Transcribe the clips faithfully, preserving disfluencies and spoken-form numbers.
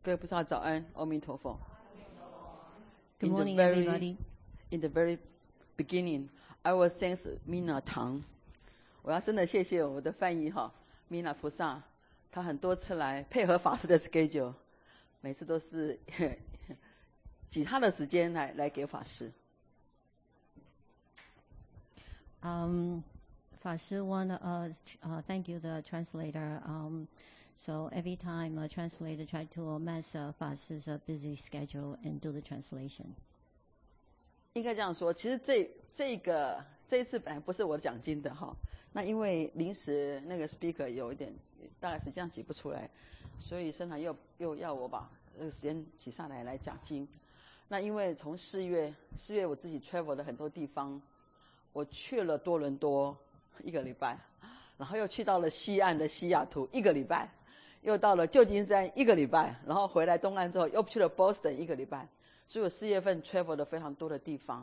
各位菩萨早安，阿弥陀佛。 Good In the morning, very, everybody. in the very beginning, I will thank Mina Tang. 我要真的谢谢我的翻译哈，Mina 菩萨，她很多次来配合法师的 schedule， 每次都是挤她的时间来来给法师。 Um, 法师 want uh, uh thank you the translator. Um, so every time a translator try to mess uh, 法师 's uh, busy schedule and do the translation. 应该这样说，其实这这个这一次本来不是我奖金的哈，那因为临时那个 speaker 有一点大概时间挤不出来，所以生产又又要我把这个时间挤上来来奖金。那因为从四月四月我自己 travel 了很多地方，我去了多伦多一个礼拜，然后又去到了西岸的西雅图一个礼拜，又到了旧金山一个礼拜，然后回来东岸之后又去了 Boston 一个礼拜。所以我四月份 travel 了非常多的地方。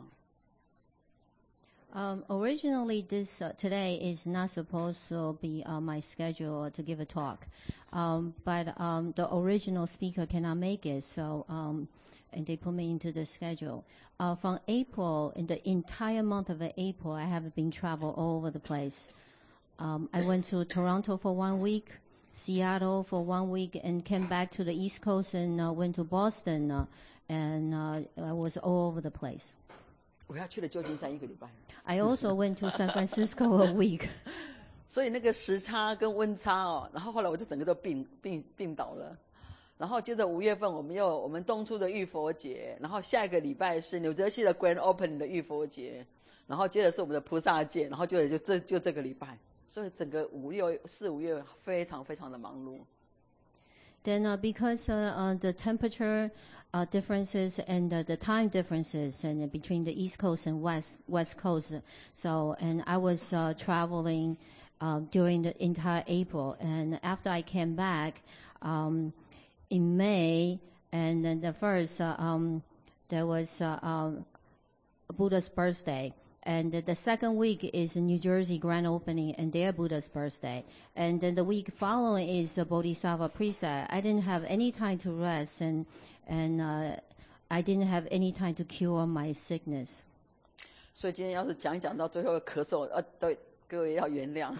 Um, originally, this uh, today is not supposed to be uh, my schedule to give a talk, um, but um, the original speaker cannot make it, so um, and they put me into the schedule. Uh, from April, in the entire month of April, I have been travel all over the place. Um, I went to Toronto for one week, Seattle for one week, and came back to the East Coast and uh, went to Boston. Uh, and uh, I was all over the place. 我要去了旧金山一个礼拜。 I also went to San Francisco a week. 所以那个时差跟温差哦，然后后来我就整个都病病病倒了。然后接着五月份我们又我们东出的浴佛节，然后下一个礼拜是纽泽西的 Grand Opening 的浴佛节，然后接着是我们的菩萨节，然后就就这就这个礼拜，所以整个五六四五月非常非常的忙碌。 Then uh, because uh, uh, the temperature uh, differences and uh, the time differences and uh, between the East Coast and West West Coast, so and I was uh, traveling uh, during the entire April, and after I came back um, in May, and then the first uh, um, there was uh, um, Buddha's birthday. And the second week is New Jersey grand opening and their Buddha's birthday. And then the week following is the Bodhisattva preset. I didn't have any time to rest and and uh, I didn't have any time to cure my sickness. 所以今天要是讲讲到最后咳嗽，呃，对各位要原谅。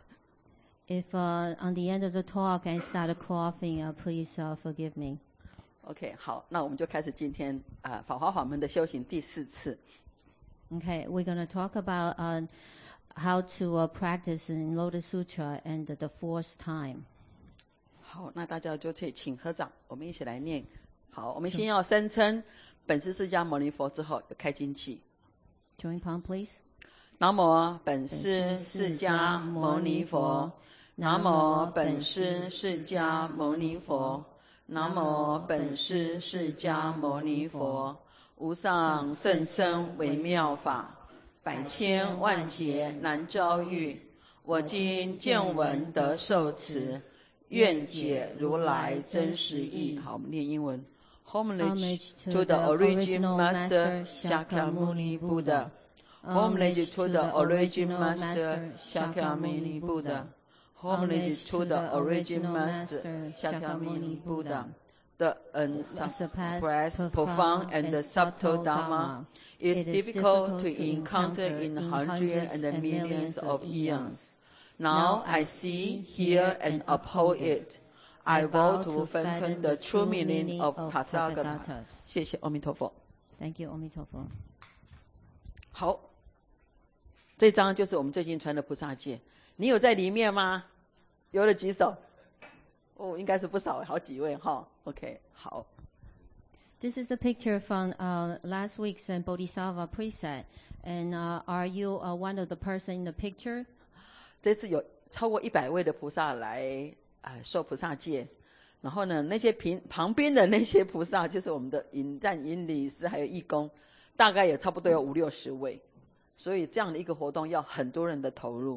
If uh, on the end of the talk I started coughing, uh, please uh, forgive me. OK， 好，那我们就开始今天啊、呃、法华法门的修行第四次。 Okay, we're going to talk about uh, how to uh, practice in Lotus Sutra and the, the fourth time. 好，那大家就可以请合掌，我们一起来念。好，我们先要声称本师释迦牟尼佛之后，有开经偈。 Join palm, please. 南无本师释迦牟尼佛。南无本师释迦牟尼佛。南无本师释迦牟尼佛。无上甚深微妙法，百千万劫难遭遇。我今见闻得受持，愿解如来真实义。好，我们念英文。Homage to the original master Shakyamuni Buddha. Homage to the original master Shakyamuni Buddha. Homage to the original master Shakyamuni Buddha. The unsurpassed, profound, and the subtle Dharma is difficult to encounter in hundreds and millions of eons. Now I see, hear, and uphold it. I vow to fathom the true meaning of Tathagata. 谢谢阿弥陀佛。 Thank you, 阿弥陀佛。 好，这张就是我们最近传的菩萨戒，你有在里面吗？有的举手。哦，应该是不少，好几位哈。OK， 好。 This is the picture from uh, last week's Bodhisattva preset. And uh, are you uh, one of the person in the picture? 这次有超过一百位的菩萨来呃受菩萨戒，然后呢，那些平旁边的那些菩萨，就是我们的引赞引理师还有义工，大概也差不多有五六十位，所以这样的一个活动要很多人的投入。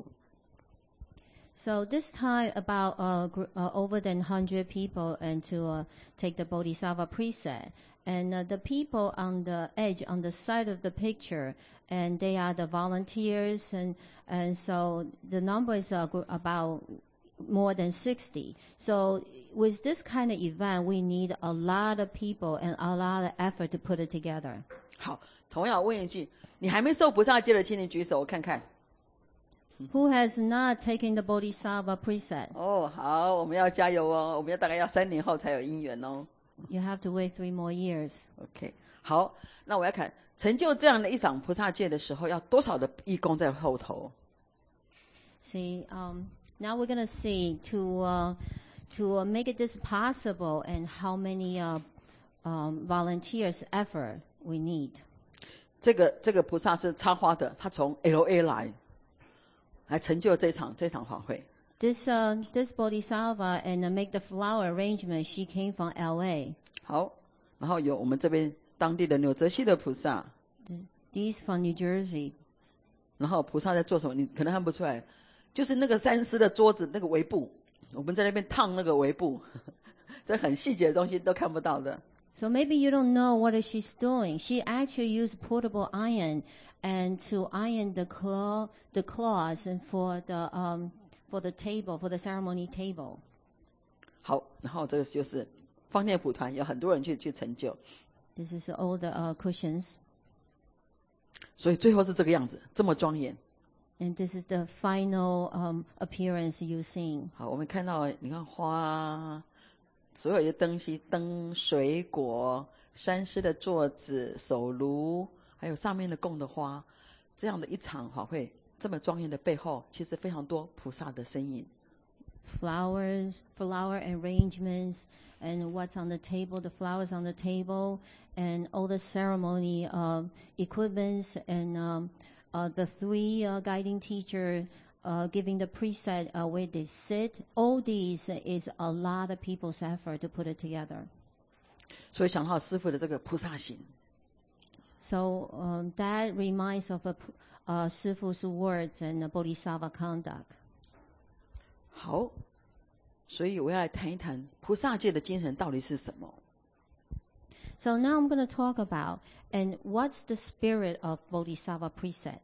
So this time about uh, gr- uh, over than one hundred people and to uh, take the Bodhisattva preset. And uh, the people on the edge, on the side of the picture, and they are the volunteers. And, and so the number is uh, gr- about more than sixty. So with this kind of event, we need a lot of people and a lot of effort to put it together. 好，同样问一句，你还没受菩萨戒的，请你举手，我看看。 Who has not taken the Bodhisattva precept? 哦，好，我们要加油哦，我们要大概要三年后才有因缘哦。 You have to wait three more years. OK， 好，那我要看成就这样的一场菩萨戒的时候，要多少的义工在后头。 See, um, now we're going to see to uh, to uh, make it this possible and how many uh, um, volunteers effort we need. 这个这个菩萨是插花的，他从 L A 来，来成就这场这场法会。 This uh, this Bodhisattva and uh, make the flower arrangement. She came from L A. 好，然后有我们这边当地的纽泽西的菩萨。 These from New Jersey. 然后菩萨在做什么？你可能看不出来，就是那个三狮的桌子那个围布，我们在那边烫那个围布，这很细节的东西都看不到的。 So maybe you don't know what she's doing. She actually used portable iron and to iron the claw, the cloths, and for the um for the table, for the ceremony table. 好，然后这个就是方念普团，有很多人去去成就。 This is all the uh, cushions. 所以最后是这个样子，这么庄严。 And this is the final um, appearance you see. 好，我们看到你看花。所有的东西，灯、水果、山狮的座子、手炉，还有上面的供的花，这样的一场法会，这么庄严的背后，其实非常多菩萨的身影。 Flowers, flower arrangements, and what's on the table, the flowers on the table, and all the ceremony uh, equipments, and um, uh, the three uh, guiding teachers. Uh, giving the preset uh, where they sit, all these is a lot of people's effort to put it together. 所以想到师父的这个菩萨行。 So um, that reminds of a, uh, 师父's words and the Bodhisattva conduct. 好，所以我要来谈一谈菩萨戒的精神到底是什么。 So now I'm going to talk about and what's the spirit of Bodhisattva precept.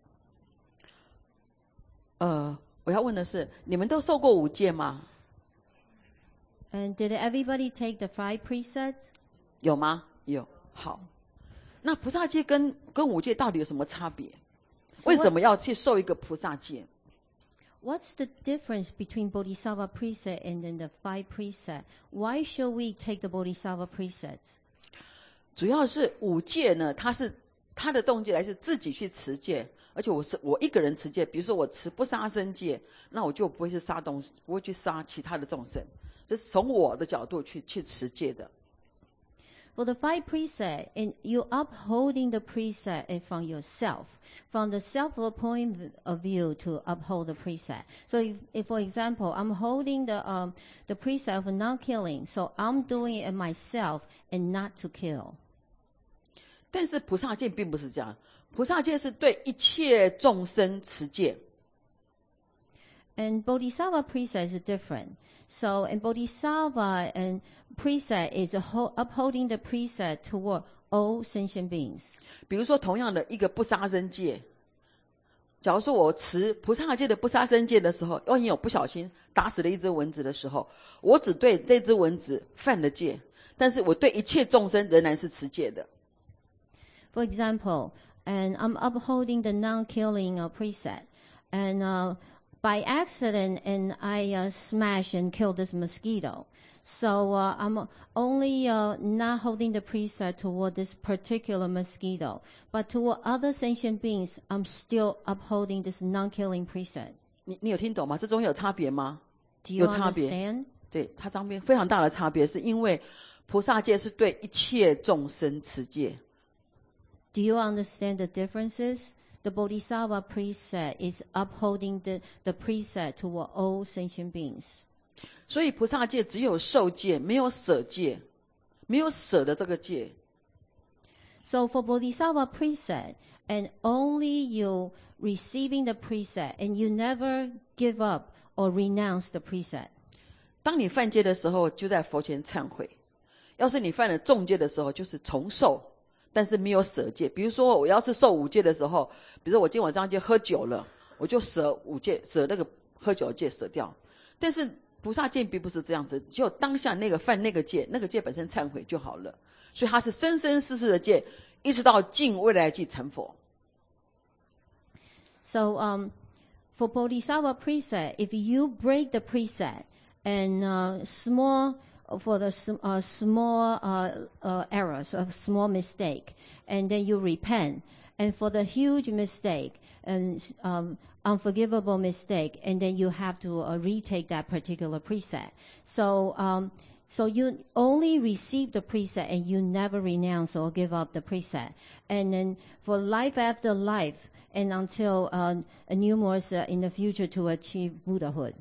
呃，我要问的是，你们都受过五戒吗？ And did everybody take the five precepts? 有吗？有。好，那菩萨戒跟跟五戒到底有什么差别？ So 为什么要去受一个菩萨戒？ What's the difference between Bodhisattva precept and then the five precepts? Why should we take the Bodhisattva precepts? 主要是五戒呢，它是它的动机来自自己去持戒。而且我是我一个人持戒，比如说我持不杀生戒，那我就不会是杀东西，不会去杀其他的众生，这是从我的角度去去持戒的。 For the five precept, and you upholding the precept from yourself, from the self point of view to uphold the precept. So, if, if for example, I'm holding the um, the precept of non-killing, so I'm doing it myself and not to kill. 但是菩萨戒并不是这样。菩萨戒是对一切众生持戒。 And Bodhisattva precept is different. So, in Bodhisattva and precept is upholding the precept toward all sentient beings. 比如说，同样的一个不杀生戒，假如说我持菩萨戒的不杀生戒的时候，万一我不小心打死了一只蚊子的时候，我只对这只蚊子犯了戒，但是我对一切众生仍然是持戒的。 For example, and I'm upholding the non-killing uh, precept, and uh, by accident, and I uh, smash and kill this mosquito. So uh, I'm only uh, not holding the precept toward this particular mosquito, but toward other sentient beings, I'm still upholding this non-killing precept. 你你有听懂吗？这中有差别吗？ Do you 有差别。 understand? 对，它上面非常大的差别，是因为菩萨戒是对一切众生持戒。 Do you understand the differences? The Bodhisattva precept is upholding the, the precept toward all sentient beings. 所以菩萨戒只有受戒，没有舍戒，没有舍的这个戒。 So for Bodhisattva precept, and only you receiving the precept, and you never give up or renounce the precept. 当你犯戒的时候，就在佛前忏悔；要是你犯了重戒的时候，就是重受。但是没有舍戒，比如说我要是受五戒的时候，比如说我今天晚上就喝酒了，我就舍五戒，舍那个喝酒戒舍掉。 但是菩萨戒并不是这样子，只有当下那个犯那个戒，那个戒本身忏悔就好了。所以它是生生世世的戒，一直到尽未来际成佛。 So um, for Bodhisattva precept, if you break the precept and uh, small for the uh, small uh, uh, errors, a small mistake, and then you repent, and for the huge mistake and um, unforgivable mistake, and then you have to uh, retake that particular precept. So um, so you only receive the precept and you never renounce or give up the precept. And then for life after life, and until uh, numerous uh, in the future to achieve Buddhahood.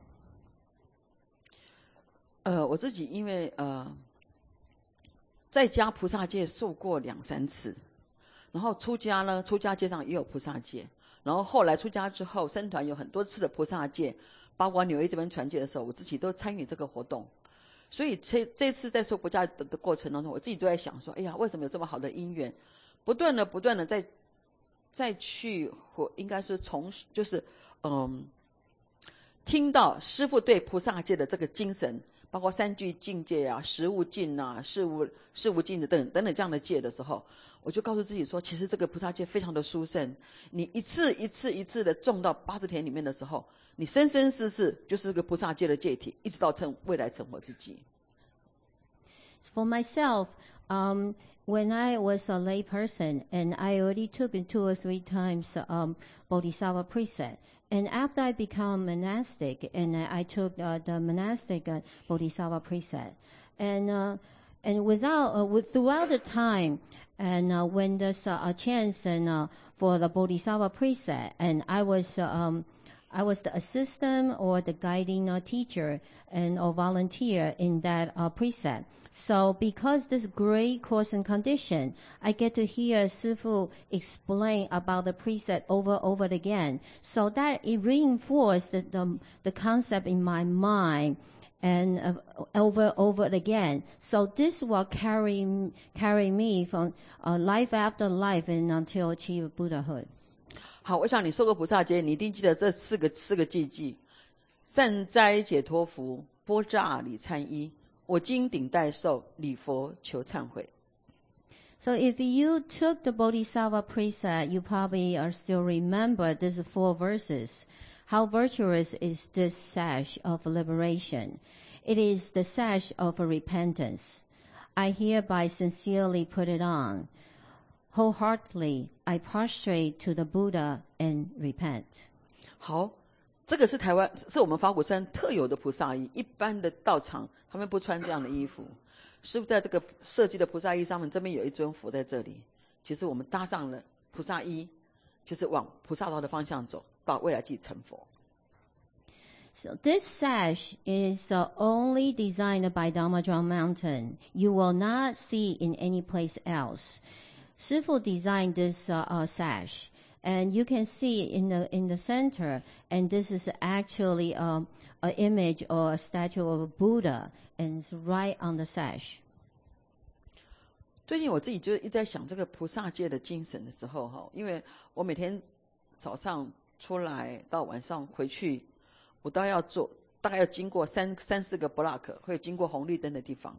呃，我自己因为呃，在家菩萨戒受过两三次，然后出家呢，出家戒上也有菩萨戒，然后后来出家之后，僧团有很多次的菩萨戒，包括纽约这边传戒的时候，我自己都参与这个活动。所以这这次在受菩萨的的过程当中，我自己都在想说，哎呀，为什么有这么好的因缘？不断的不断的在再去或应该是从就是嗯，听到师父对菩萨戒的这个精神，包括三句境界啊、实无尽啊、事无事无尽的等等等这样的戒的时候，我就告诉自己说，其实这个菩萨戒非常的殊胜，你一次一次一次的种到八十田里面的时候，你生生世世就是个菩萨戒的戒体，一直到成未来成佛自己。 For myself, um, when I was a lay person, and I already took it two or three times um, Bodhisattva precept, and after I become monastic, and I took uh, the monastic uh, Bodhisattva precept, and uh, and without uh, with, throughout the time, and uh, when there's uh, a chance and uh, for the Bodhisattva precept, and I was uh, um, I was the assistant or the guiding uh, teacher and or volunteer in that uh, precept. So because this great course and condition, I get to hear Sifu explain about the precept over and over again. So that it reinforced the, the, the concept in my mind and uh, over over again. So this will carry carry me from uh, life after life and until achieve Buddhahood. 好，我想你受过菩萨戒，你一定记得这四个四个戒记：善哉解脱福，波乍礼参依。我今顶戴受，礼佛求忏悔。 So if you took the Bodhisattva precept, you probably are still remember these four verses. How virtuous is this sash of liberation? It is the sash of repentance. I hereby sincerely put it on. Wholeheartedly, I prostrate to the Buddha and repent. 好。这个是台湾，是我们法鼓山特有的菩萨衣，一般的道场他们不穿这样的衣服。师父在这个设计的菩萨衣上面，这边有一尊佛在这里。其实我们搭上了菩萨衣，就是往菩萨道的方向走，到未来际成佛。 So this sash is uh, only designed by Dhammadram Mountain. You will not see in any place else. Shifu designed this uh, uh, sash. And you can see in the in the center, and this is actually um, an image or a statue of Buddha, and it's right on the sash. 最近我自己就一直在想这个菩萨戒的精神的时候，哈，因为我每天早上出来到晚上回去，我都要做，大概要经过三三四个 block， 会经过红绿灯的地方。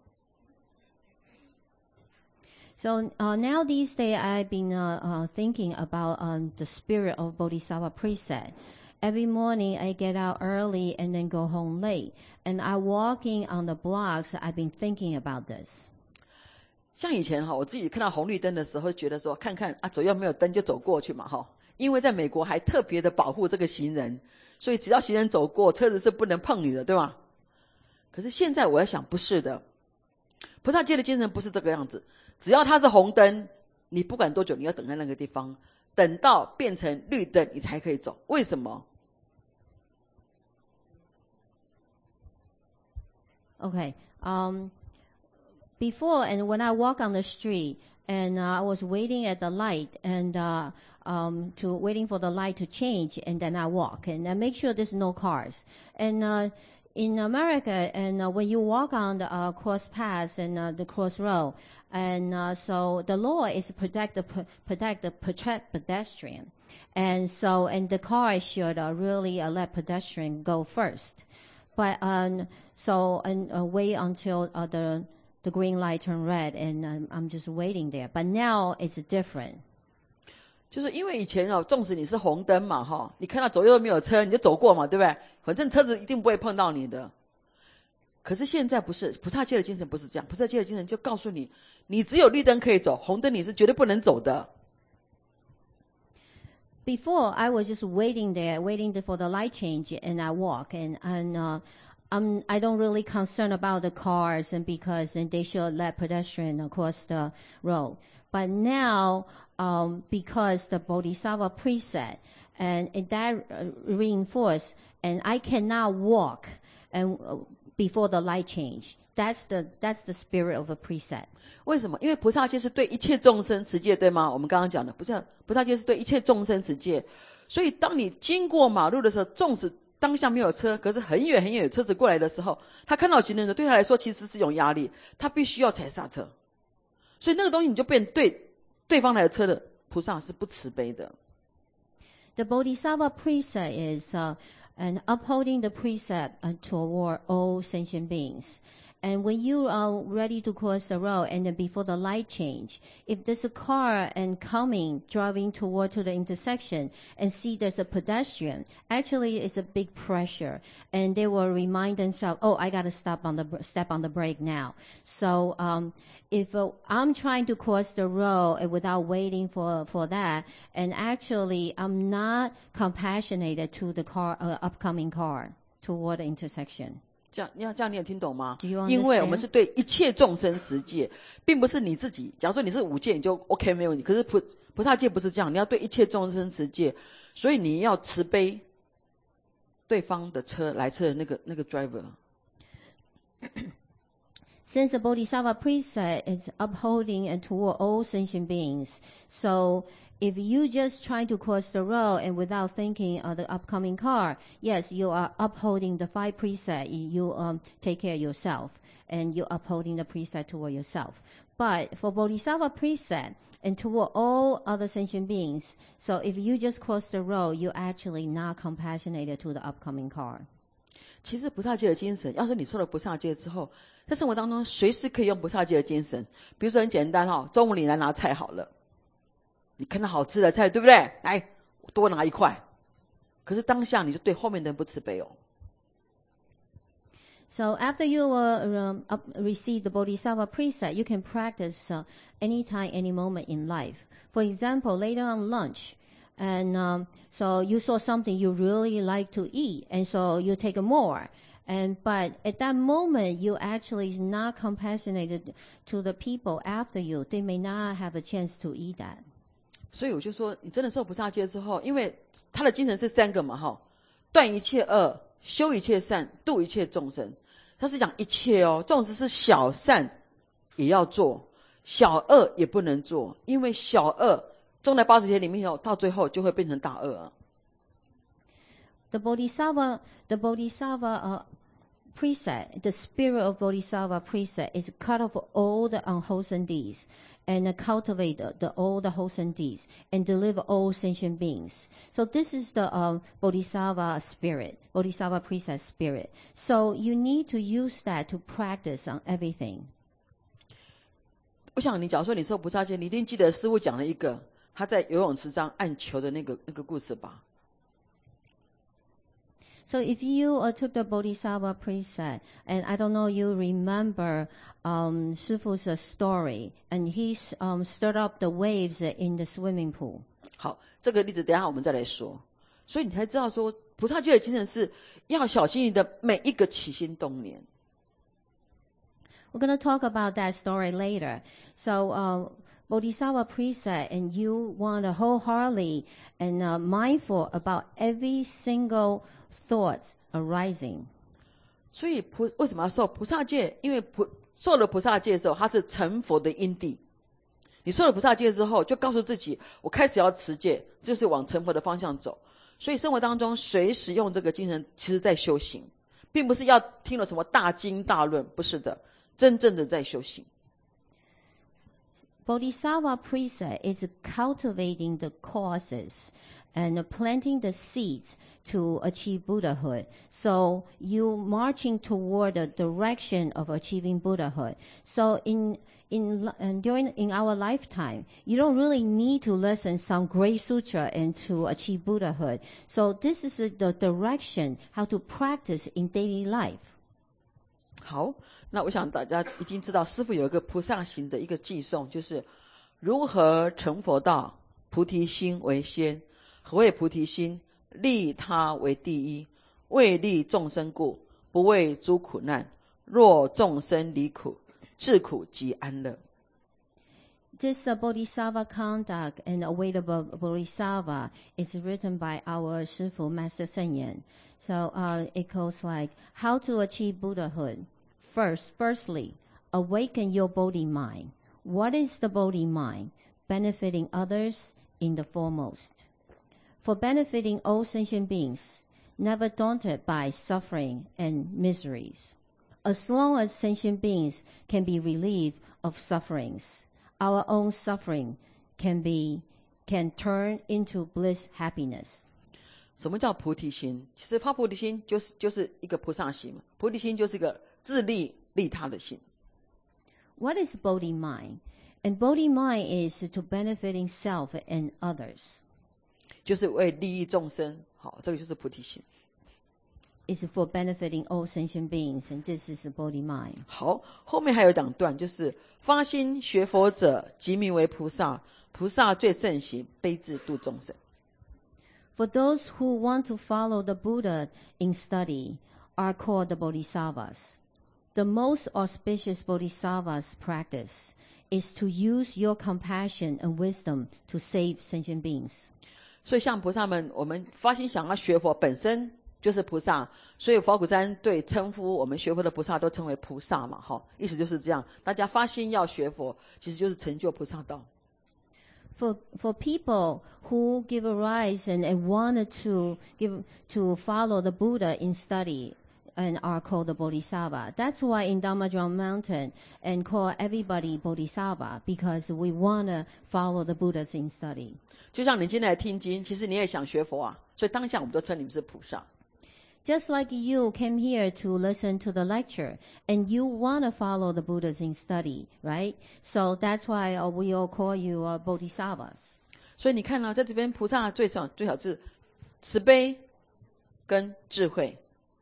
So uh, now these days I've been uh, uh, thinking about um, the spirit of Bodhisattva precept. Every morning I get out early and then go home late. And I walking on the blocks, I've been thinking about this. 像以前哈，我自己看到红绿灯的时候，觉得说看看啊，左右没有灯就走过去嘛哈。因为在美国还特别的保护这个行人，所以只要行人走过，车子是不能碰你的，对吧？可是现在我要想，不是的，菩萨戒的精神不是这个样子。只要它是红灯，你不管多久，你要等在那个地方，等到变成绿灯，你才可以走。为什么 ？Okay. Um, before and when I walk on the street, and uh, I was waiting at the light and uh, um, to waiting for the light to change, and then I walk and I make sure there's no cars. And uh, in America, and uh, when you walk on the uh, cross paths and uh, the crossroad, and uh, so the law is to protect the protect the protect pedestrian, and so and the car should uh, really uh, let pedestrian go first. But um, so and uh, wait until uh, the the green light turn red, and um, I'm just waiting there. But now it's different. 就是因为以前哦，纵使你是红灯嘛哈，你看到左右都没有车，你就走过嘛，对不对？反正车子一定不会碰到你的。可是现在不是，菩萨戒的精神不是这样，菩萨戒的精神就告诉你，你只有绿灯可以走，红灯你是绝对不能走的。 Before, I was just waiting there, waiting for the light change, and I walk, and and uh, I'm I don't really concern about the cars, and because and they should let pedestrian across the road. But now, um, because the Bodhisattva preset, and it, that uh, reinforced, and I cannot walk, and uh, before the light change. That's the that's the spirit of a preset. 为什么？因为菩萨戒是对一切众生持戒，对吗？我们刚刚讲的，不是菩萨戒是对一切众生持戒。所以当你经过马路的时候，纵使当下没有车，可是很远很远有车子过来的时候，他看到行人的，对他来说其实是一种压力，他必须要踩刹车。所以那个东西你就变对对方来的车的菩萨是不慈悲的。 The Bodhisattva preset is uh, and upholding the precept uh, toward all sentient beings. And when you are ready to cross the road and then before the light change, if there's a car and coming, driving toward to the intersection and see there's a pedestrian, actually it's a big pressure. And they will remind themselves, oh, I got to stop on the, step on the brake now. So, um, if uh, I'm trying to cross the road without waiting for, for that, and actually I'm not compassionate to the car, uh, upcoming car toward the intersection. 这样，你要这样，你有听懂吗？ Do you understand? 因为我们是对一切众生持戒，并不是你自己。假如说你是五戒，你就 OK 没问题。可是菩菩萨戒不是这样，你要对一切众生持戒，所以你要慈悲对方的车来车的那个那个 driver。 Since the Bodhisattva precept is upholding and toward all sentient beings, so if you just try to cross the road and without thinking of the upcoming car, yes, you are upholding the five precepts. You um, take care of yourself, and you're upholding the precept toward yourself. But for Bodhisattva precept and toward all other sentient beings, so if you just cross the road, you're actually not compassionate to the upcoming car. 其实菩萨戒的精神，要是你受了菩萨戒之后，在生活当中随时可以用菩萨戒的精神。比如说很简单哈，中午你来拿菜好了，你看到好吃的菜，对不对？来，多拿一块。可是当下你就对后面的人不慈悲哦。 So after you uh, um, up, receive the Bodhisattva precept, you can practice uh, anytime, any moment in life. For example, later on lunch, and um, so you saw something you really like to eat, and so you take more. And but at that moment, you actually is not compassionate to the people after you. They may not have a chance to eat that. 所以我就说，你真的受菩萨戒之后，因为他的精神是三个嘛，哈，断一切恶，修一切善，度一切众生。他是讲一切哦，纵使是小善也要做，小恶也不能做，因为小恶种在八十天里面以后，到最后就会变成大恶啊。 The Bodhisattva, the Bodhisattva uh, precept, the spirit of Bodhisattva precept is cut off all the unwholesome deeds and uh, cultivate the, the, all the wholesome deeds and deliver all sentient beings. So this is the um, Bodhisattva spirit, Bodhisattva precept spirit. So you need to use that to practice on everything. 我想你假如说你受菩萨戒，你一定记得师父讲了一个他在游泳池上按球的那个那个故事吧。 So if you uh, took the Bodhisattva precept, and I don't know, you remember um, Shifu's uh, story, and he um, stirred up the waves in the swimming pool. 好，这个例子等一下我们再来说。所以你才知道说，菩萨戒的精神是要小心你的每一个起心动念。 We're going to talk about that story later. So, uh, Bodhisattva precept, and you want to wholeheartedly and uh, mindful about every single thought arising. 所以菩为什么要受菩萨戒？因为菩受了菩萨戒之后，它是成佛的因地。你受了菩萨戒之后，就告诉自己，我开始要持戒，就是往成佛的方向走。所以生活当中随时用这个精神，其实在修行，并不是要听了什么大经大论，不是的，真正的在修行。 Bodhisattva precept is cultivating the causes and planting the seeds to achieve Buddhahood. So you marching toward the direction of achieving Buddhahood. So in in and during in our lifetime, you don't really need to listen some great sutra and to achieve Buddhahood. So this is the direction how to practice in daily life. 好，那我想大家已经知道，师父有一个菩萨行的一个寄颂，就是如何成佛道，菩提心为先。何谓菩提心？利他为第一，为利众生故，不为诸苦难。若众生离苦，自苦即安乐。 This uh, Bodhisattva conduct and the way of Bodhisattva is written by our Shifu Master Sen Yen. So uh, it goes like, how to achieve Buddhahood. First, firstly, awaken your Bodhi mind. What is the Bodhi mind? Benefiting others in the foremost. For benefiting all sentient beings, never daunted by suffering and miseries. As long as sentient beings can be relieved of sufferings, our own suffering can be can turn into bliss happiness. 什么叫菩提心？其实发菩提心就是就是一个菩萨行嘛。菩提心就是一个自利利他的心。 What is Bodhi mind? And Bodhi mind is to benefiting self and others. 就是为利益众生，好，这个就是菩提心。 It's for benefiting all sentient beings, and this is the Bodhi mind. 好，后面还有两段，就是发心学佛者，即名为菩萨。菩萨最盛行，悲智度众生。 For those who want to follow the Buddha in study are called the Bodhisattvas. The most auspicious Bodhisattva's practice is to use your compassion and wisdom to save sentient beings. 所以像菩萨们，我们发心想要学佛，本身就是菩萨，所以佛骨山对称呼我们学佛的菩萨都称为菩萨嘛，哈，意思就是这样。大家发心要学佛，其实就是成就菩萨道。 For for people who give a rise and, and wanted to give to follow the Buddha in study and are called the Bodhisattva. That's why in Dhammajong Mountain and call everybody Bodhisattva because we want to follow the Buddhas in study. 就像你今天来听经，其实你也想学佛啊，所以当下我们都称你们是菩萨。 Just like you came here to listen to the lecture and you want to follow the Buddhas in study, right? So that's why uh, we all call you uh, Bodhisattvas. 所以你看到、啊、在这边菩萨最少最少是慈悲跟智慧。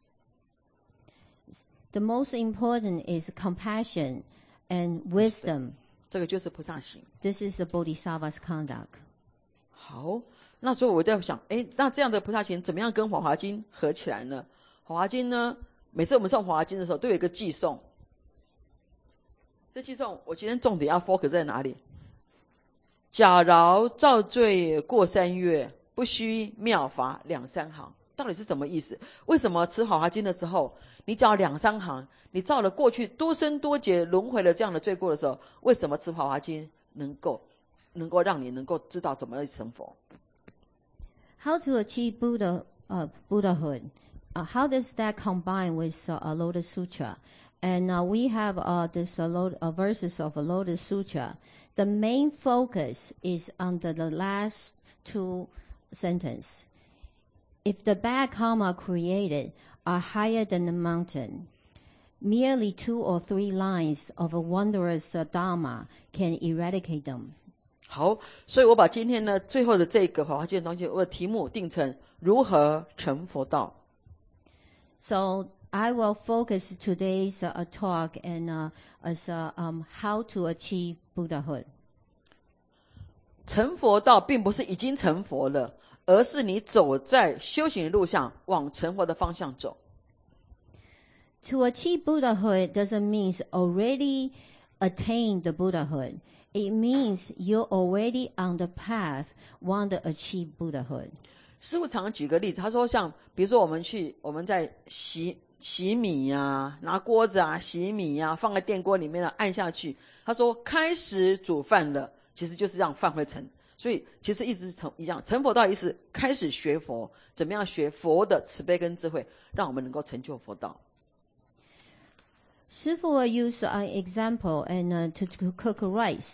The most important is compassion and wisdom. 这个就是菩萨行。 This is the Bodhisattva's conduct. 好，那所以我在想，哎，那这样的菩萨行怎么样跟《华华经》合起来呢？《华华经》呢，每次我们诵《华华经》的时候，都有一个偈颂。这偈颂，我今天重点要 focus 在哪里？假饶造罪过三月，不须妙法两三行。到底是什么意思？为什么持《华华经》的时候，你只要两三行，你造了过去多生多劫轮回了这样的罪过的时候，为什么持《华华经》能够能够让你能够知道怎么成佛？ How to achieve Buddha, uh, Buddhahood? Uh, how does that combine with uh, a Lotus Sutra? And uh, we have uh, this uh, lo- uh, verses of a Lotus Sutra. The main focus is on the, the last two sentences. If the bad karma created are higher than the mountain, merely two or three lines of a wondrous uh, Dharma can eradicate them. 好，所以我把今天呢最后的这个《华华经》的东西，我的题目定成如何成佛道。 So I will focus today's uh, talk and uh, as uh, um, how to achieve Buddhahood. 成佛道并不是已经成佛了，而是你走在修行的路上，往成佛的方向走。 To achieve Buddhahood doesn't mean already attain the Buddhahood. It means you're already on the path, want to achieve Buddhahood. 师父常举个例子，他说像比如说我们去我们在洗洗米呀、啊，拿锅子啊洗米呀、啊，放在电锅里面了按下去，他说开始煮饭了，其实就是让饭会成。所以其实一直是成一样，成佛道意思开始学佛，怎么样学佛的慈悲跟智慧，让我们能够成就佛道。 Shifu will use an example and uh, to, to cook rice.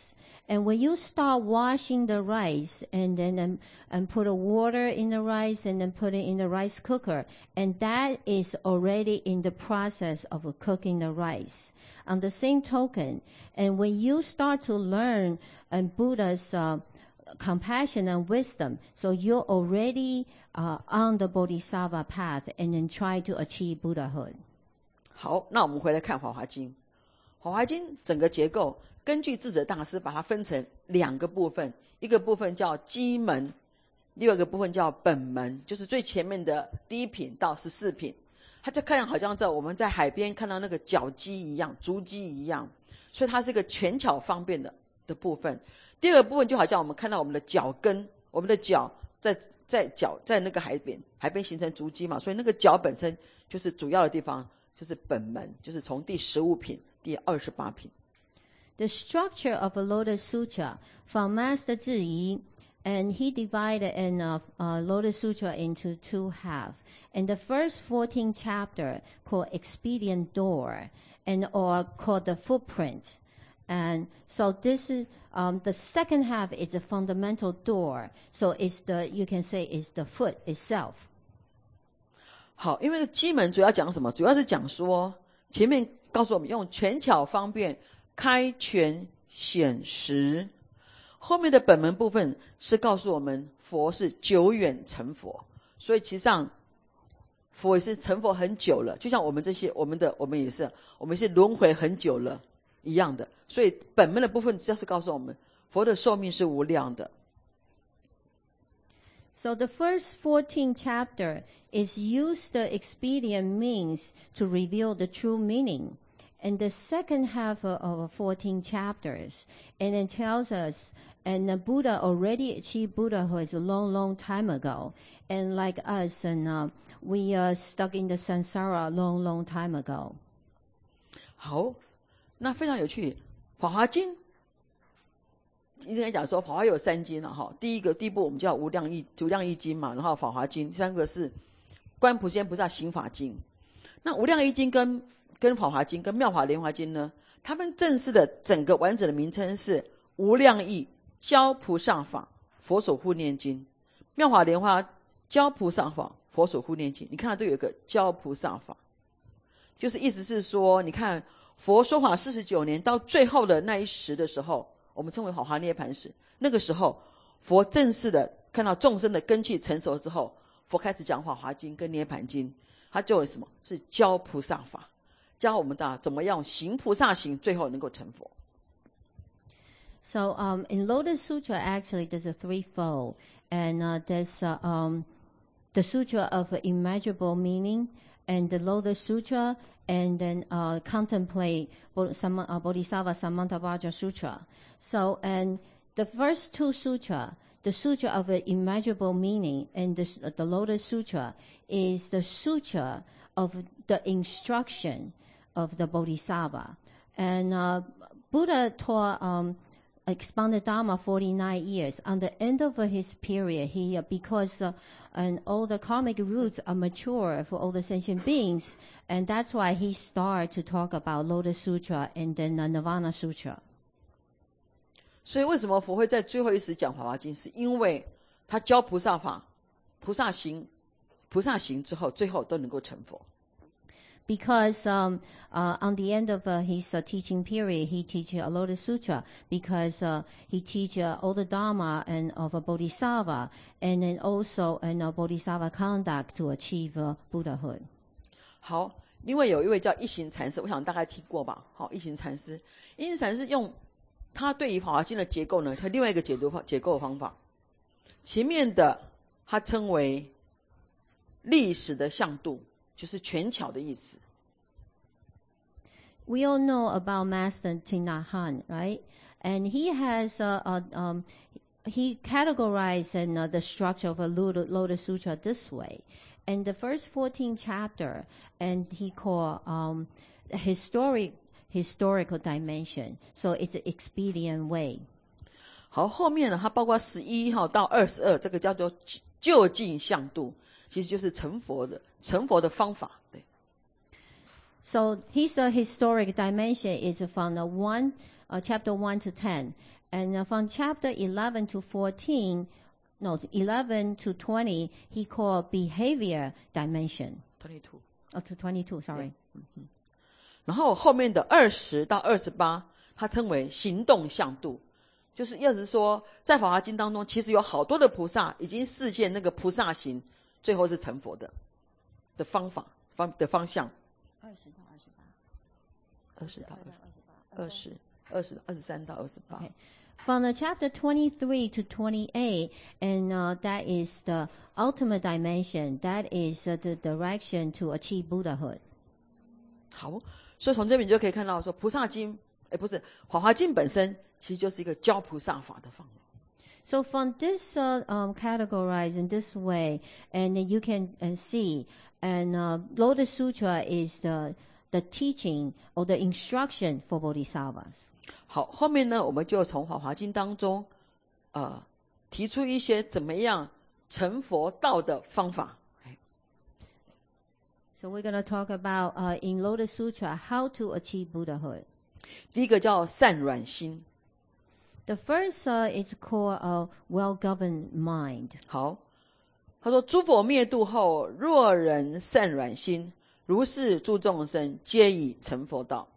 And when you start washing the rice and then um, and put a water in the rice and then put it in the rice cooker, and that is already in the process of cooking the rice. On the same token, and when you start to learn and Buddha's uh, compassion and wisdom, so you're already uh, on the Bodhisattva path and then try to achieve Buddhahood. 好，那我们回来看《法华经》。《法华经》整个结构，根据智者大师把它分成两个部分，一个部分叫基门，另外一个部分叫本门，就是最前面的第一品到十四品。它就看好像在我们在海边看到那个脚基一样，竹基一样，所以它是一个权巧方便的的部分。第二个部分就好像我们看到我们的脚跟，我们的脚在在脚在那个海边，海边形成竹基嘛，所以那个脚本身就是主要的地方，就是本门，就是从第十五品、第二十八品。 The structure of a Lotus Sutra from Master Zhiyi, and he divided in uh, uh, Lotus Sutra into two halves. And the first fourteen chapter called Expedient Door, and or called the Footprint. And so this is um, the second half is a fundamental door. So it's the you can say it's the foot itself. 好，因为基门主要讲什么？主要是讲说前面告诉我们用权巧方便开权显实，后面的本门部分是告诉我们佛是久远成佛，所以其实上佛也是成佛很久了，就像我们这些我们的我们也是我们是轮回很久了一样的，所以本门的部分就是告诉我们佛的寿命是无量的。 So the first fourteen chapter is use the expedient means to reveal the true meaning. And the second half of fourteen chapters, and it tells us, and the Buddha already achieved Buddhahood a long, long time ago. And like us, and uh, we are stuck in the samsara a long, long time ago. 好，那非常有趣，《法华经》应该讲说，法华有三经了哈。第一个第一部我们叫无量义无量义经嘛，然后《法华经》，第三个是观普贤菩萨行法经。那无量义经跟跟法华经跟妙法莲华经呢，他们正式的整个完整的名称是无量义教菩萨法佛所护念经，妙法莲华教菩萨法佛所护念经。你看到这有一个教菩萨法，就是意思是说，你看佛说法四十九年到最后的那一时的时候，我们称为法华涅槃时，那个时候佛正式的看到众生的根器成熟之后，佛开始讲法华经跟涅槃经，他就有什么是教菩萨法，教我们的怎么样行菩萨行，最后能够成佛。 So um, in Lotus Sutra, actually, there's a threefold, and uh, there's uh, um, the Sutra of immeasurable meaning, and the Lotus Sutra, and then uh, contemplate uh, Bodhisattva Samantabhaja Sutra. So, and the first two sutra, the Sutra of immeasurable meaning and the, the Lotus Sutra, is the sutra of the instruction of the Bodhisattva. And uh, Buddha taught um, expounded Dharma forty-nine years. On the end of his period, he uh, because uh, and all the karmic roots are mature for all the sentient beings, and that's why he started to talk about Lotus Sutra and then uh, Nirvana Sutra. 所以为什么佛会在最后一时讲法华经，是因为他教菩萨法，菩萨行，菩萨行之后，最后都能够成佛。 Because um, uh, on the end of uh, his uh, teaching period, he teaches a Lotus Sutra because uh, he teaches uh, all the Dharma and of a Bodhisattva, and then also in a Bodhisattva conduct to achieve uh, Buddhahood. 好，另外有一位叫一行禅师，我想大概听过吧？好，一行禅师，一行禅师用他对于法华经的结构呢，他另外一个解读结构方法。前面的他称为历史的向度，就是权巧的意思。 We all know about Master Thich Nhat Hanh, right? And he has uh, uh, um, he categorized in, uh, the structure of a Lotus Sutra this way. And the first fourteen chapter, and he called um, historic historical dimension. So it's an expedient way. 好，后面呢，它包括十一号到二十二，这个叫做就近向度，其实就是成佛的成佛的方法。对。 So his uh, historic dimension is from the one uh, chapter one to ten, And uh, from chapter eleven to fourteen, no, eleven to twenty, he called behavior dimension. twenty-two 哦 to twenty-two, sorry. 然后后面的二十到二十八，它称为行动向度，就是意思是说，在法华经当中，其实有好多的菩萨已经示现那个菩萨行，最后是成佛的的方法方的方向。 二十到二十八， 二十到二十，二十二十三到二十八。 Okay. From the chapter twenty-three to twenty-eight, and uh, that is the ultimate dimension. That is uh, the direction to achieve Buddhahood. 好，所以从这边你就可以看到说，菩萨经，哎，不是法华经本身，其实就是一个教菩萨法的方法。 So from this uh, um, categorized in this way, and you can uh, see, and uh, Lotus Sutra is the the teaching or the instruction for bodhisattvas. 好，后面呢，我们就从法华经当中，呃，提出一些怎么样成佛道的方法。 So we're going to talk about uh, in Lotus Sutra how to achieve Buddhahood. 第一个叫善软心。 The first uh, is called a well-governed mind. 好，他说：诸佛灭度后，若人善软心，如是诸众生皆已成佛道。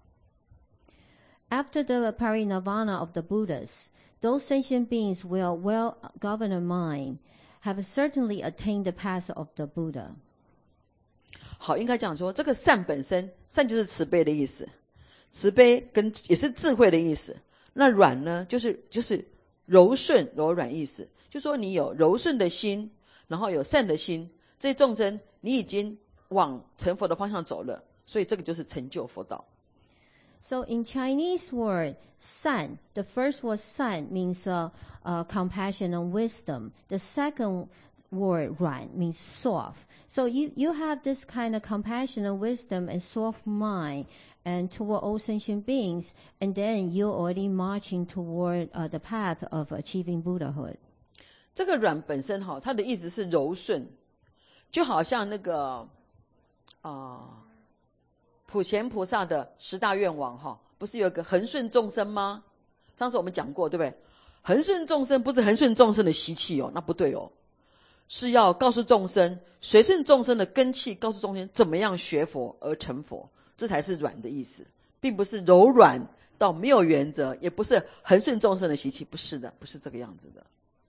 After the parinirvana of the Buddhas, those sentient beings with well-governed mind have certainly attained the path of the Buddha. 好，应该讲说，这个善本身，善就是慈悲的意思，慈悲跟也是智慧的意思。那软呢，就是就是柔顺柔软意思，就说你有柔顺的心，然后有善的心，这些众生你已经往成佛的方向走了，所以这个就是成就佛道。 So in Chinese word, san, the first word san means uh, uh, compassion and wisdom. The second word, ruan, means soft. So you, you have this kind of compassion and wisdom and soft mind and toward all sentient beings, and then you're already marching toward uh, the path of achieving Buddhahood. 这个软本身哈，它的意思是柔顺，就好像那个啊。呃普贤菩萨的十大愿望哈，不是有个恒顺众生吗？上次我们讲过，对不对？恒顺众生不是恒顺众生的习气哦，那不对哦，是要告诉众生随顺众生的根器，告诉众生怎么样学佛而成佛，这才是软的意思，并不是柔软到没有原则，也不是恒顺众生的习气，不是的，不是这个样子的。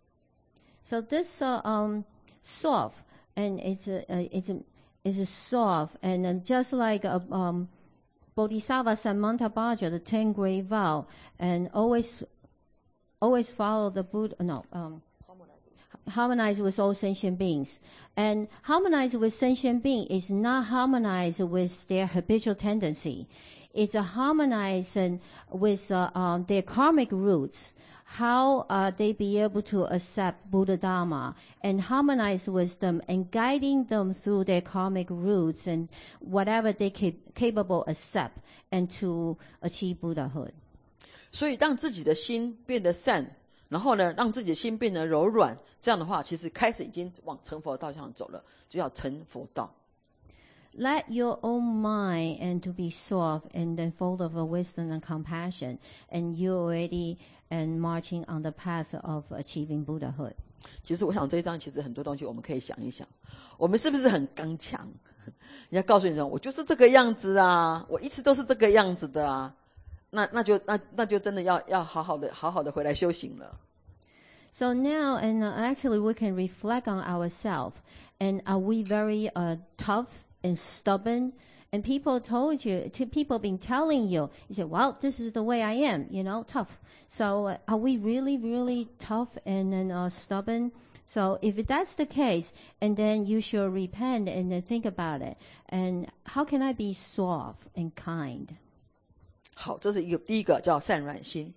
So this uh, um soft and it's a, uh, it's a is soft, and uh, just like a um, Bodhisattva Samantabhaja, the ten great vow, and always, always follow the Buddha. No, um, harmonize with all sentient beings, and harmonize with sentient being is not harmonized with their habitual tendency. It's a harmonizing with uh, um, their karmic roots. How uh, they be able to accept Buddha Dharma and harmonize with them and guiding them through their karmic roots and whatever they cap- capable accept and to achieve Buddhahood. 所以让自己的心变得善，然后呢，让自己的心变得柔软，这样的话，其实开始已经往成佛道上走了，就叫成佛道。 Let your own mind and to be soft and then full of wisdom and compassion, and you're already and marching on the path of achieving Buddhahood. 其实我想这一章其实很多东西我们可以想一想，我们是不是很刚强？人家告诉你说，我就是这个样子啊，我一直都是这个样子的啊，那那就那那就真的要要好好的好好的回来修行了。 So now, and uh, actually, we can reflect on ourselves. And are we very uh, tough and stubborn? And people told you, to people been telling you, you say, well, this is the way I am, you know, tough. So uh, are we really, really tough and, and uh, stubborn? So if that's the case, and then you should repent and then think about it. And how can I be soft and kind? 好，这是一个第一个叫善软心。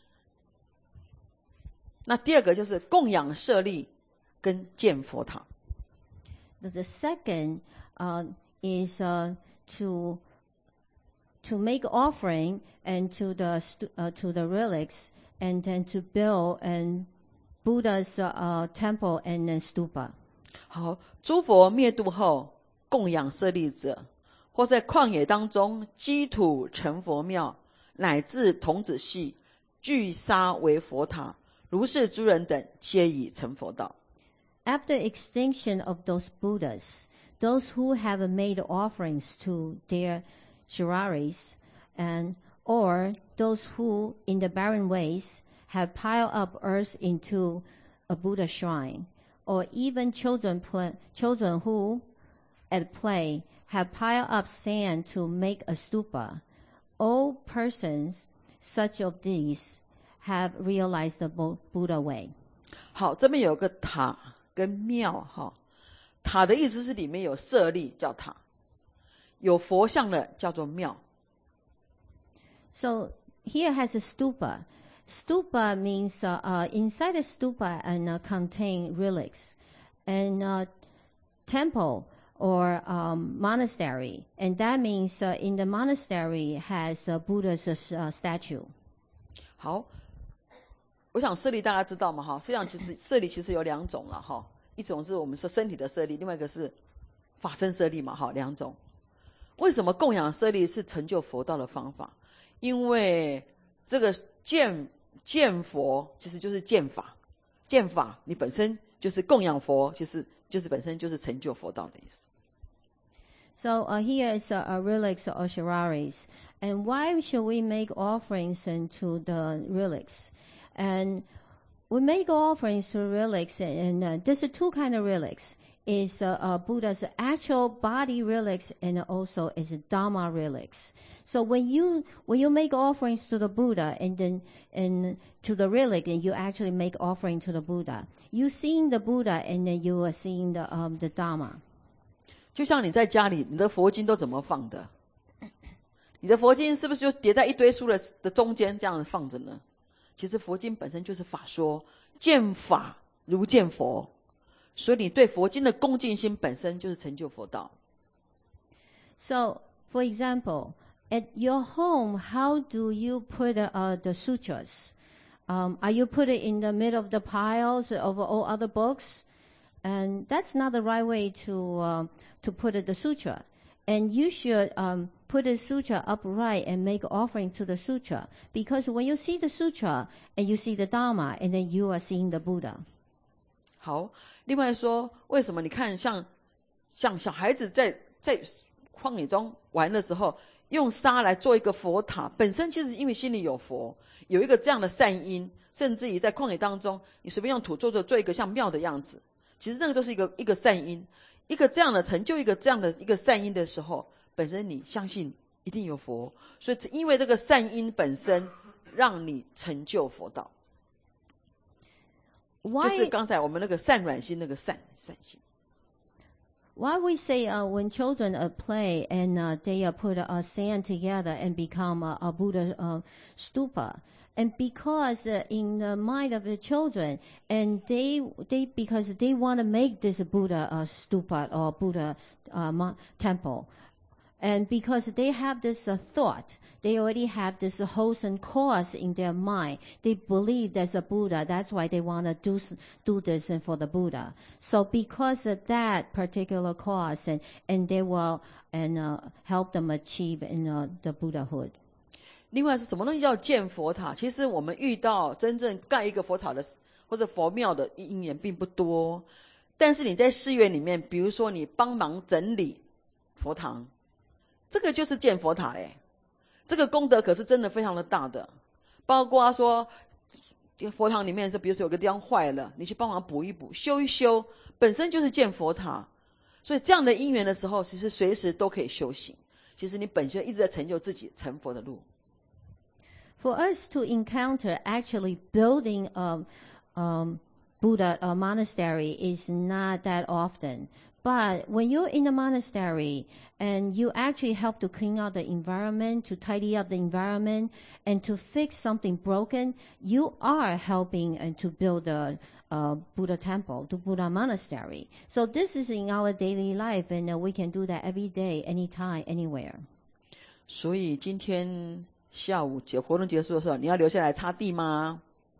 那第二个就是供养舍利跟建佛塔。 The second uh, is uh, to to make offering and to the uh, to the relics, and then to build and Buddha's uh, temple and then stupa. 好，诸佛灭度后，供养舍利者，或在旷野当中积土成佛庙，乃至童子系， 聚沙为佛塔，如是诸人等皆已成佛道。 After extinction of those Buddhas, those who have made offerings to their shiraris, and or those who, in the barren ways, have piled up earth into a Buddha shrine, or even children, play, children who, at play, have piled up sand to make a stupa, all persons such of these have realized the Buddha way. 好，这边有个塔跟庙哈，塔的意思是里面有舍利叫塔，有佛像的叫做庙。 So here has a stupa. Stupa means uh, uh, inside a stupa and uh, contain relics, and uh, temple or um, monastery, and that means uh, in the monastery has uh, Buddha's uh, statue. 好，我想舍利大家知道嘛哈，实际上其实舍利其实有两种了哈，一种是我们说身体的舍利，另外一个是法身舍利嘛哈，两种。为什么供养舍利是成就佛道的方法？因为这个见见佛其实就是见法，见法你本身就是供养佛，就是就是本身就是成就佛道的意思。 So uh, here is uh, uh, relics or shiraris. And why should we make offerings to the relics? And we make offerings to relics, and uh, there's two kind of relics. Is uh, uh, Buddha's actual body relics, and also is Dharma relics. So when you when you make offerings to the Buddha, and then and to the relic, and you actually make offering to the Buddha, you seeing the Buddha, and then you are seeing the um, the Dharma. 就像你在家里，你的佛经都怎么放的？你的佛经是不是就叠在一堆书的的中间这样放着呢？其实佛经本身就是法说，见法如见佛。 所以你对佛经的恭敬心本身就是成就佛道。 So, for example, at your home, how do you put uh, the sutras? Um, are you put it in the middle of the piles of all other books? And that's not the right way to uh, to put it, the sutra. And you should um, put the sutra upright and make offering to the sutra, because when you see the sutra and you see the Dharma, and then you are seeing the Buddha. 好，另外说，为什么你看像像小孩子在在旷野中玩的时候，用沙来做一个佛塔，本身其实因为心里有佛，有一个这样的善因，甚至于在旷野当中，你随便用土做做做一个像庙的样子，其实那个都是一个一个善因，一个这样的成就一个这样的一个善因的时候，本身你相信一定有佛，所以因为这个善因本身让你成就佛道。 Why, 就是刚才我们那个善软心那个善善心。 Why we say uh, when children uh, play and uh, they uh, put uh, sand together and become uh, a Buddha uh, stupa, and because uh, in the mind of the children, and they they because they want to make this Buddha uh, stupa or Buddha uh, temple. And because they have this uh, thought, they already have this uh, wholesome cause in their mind. They believe there's a Buddha. That's why they want to do do this for the Buddha. So because of that particular cause, and and they will and uh, help them achieve in uh, the Buddhahood. 另外是什么东西叫建佛塔？其实我们遇到真正盖一个佛塔的或者佛庙的因缘并不多，但是你在寺院里面，比如说你帮忙整理佛堂。 这个就是建佛塔嘞，这个功德可是真的非常的大的，包括说佛堂里面是，比如说有个地方坏了，你去帮忙补一补、修一修，本身就是建佛塔。所以这样的因缘的时候，其实随时都可以修行。其实你本身一直在成就自己成佛的路。 For us to encounter actually building a um, Buddha a monastery is not that often. But when you're in the monastery and you actually help to clean out the environment, to tidy up the environment, and to fix something broken, you are helping and to build a, a Buddha temple, the Buddha monastery. So this is in our daily life, and uh, we can do that every day, anytime, anywhere. 所以今天下午结活动结束的时候，你要留下来擦地吗？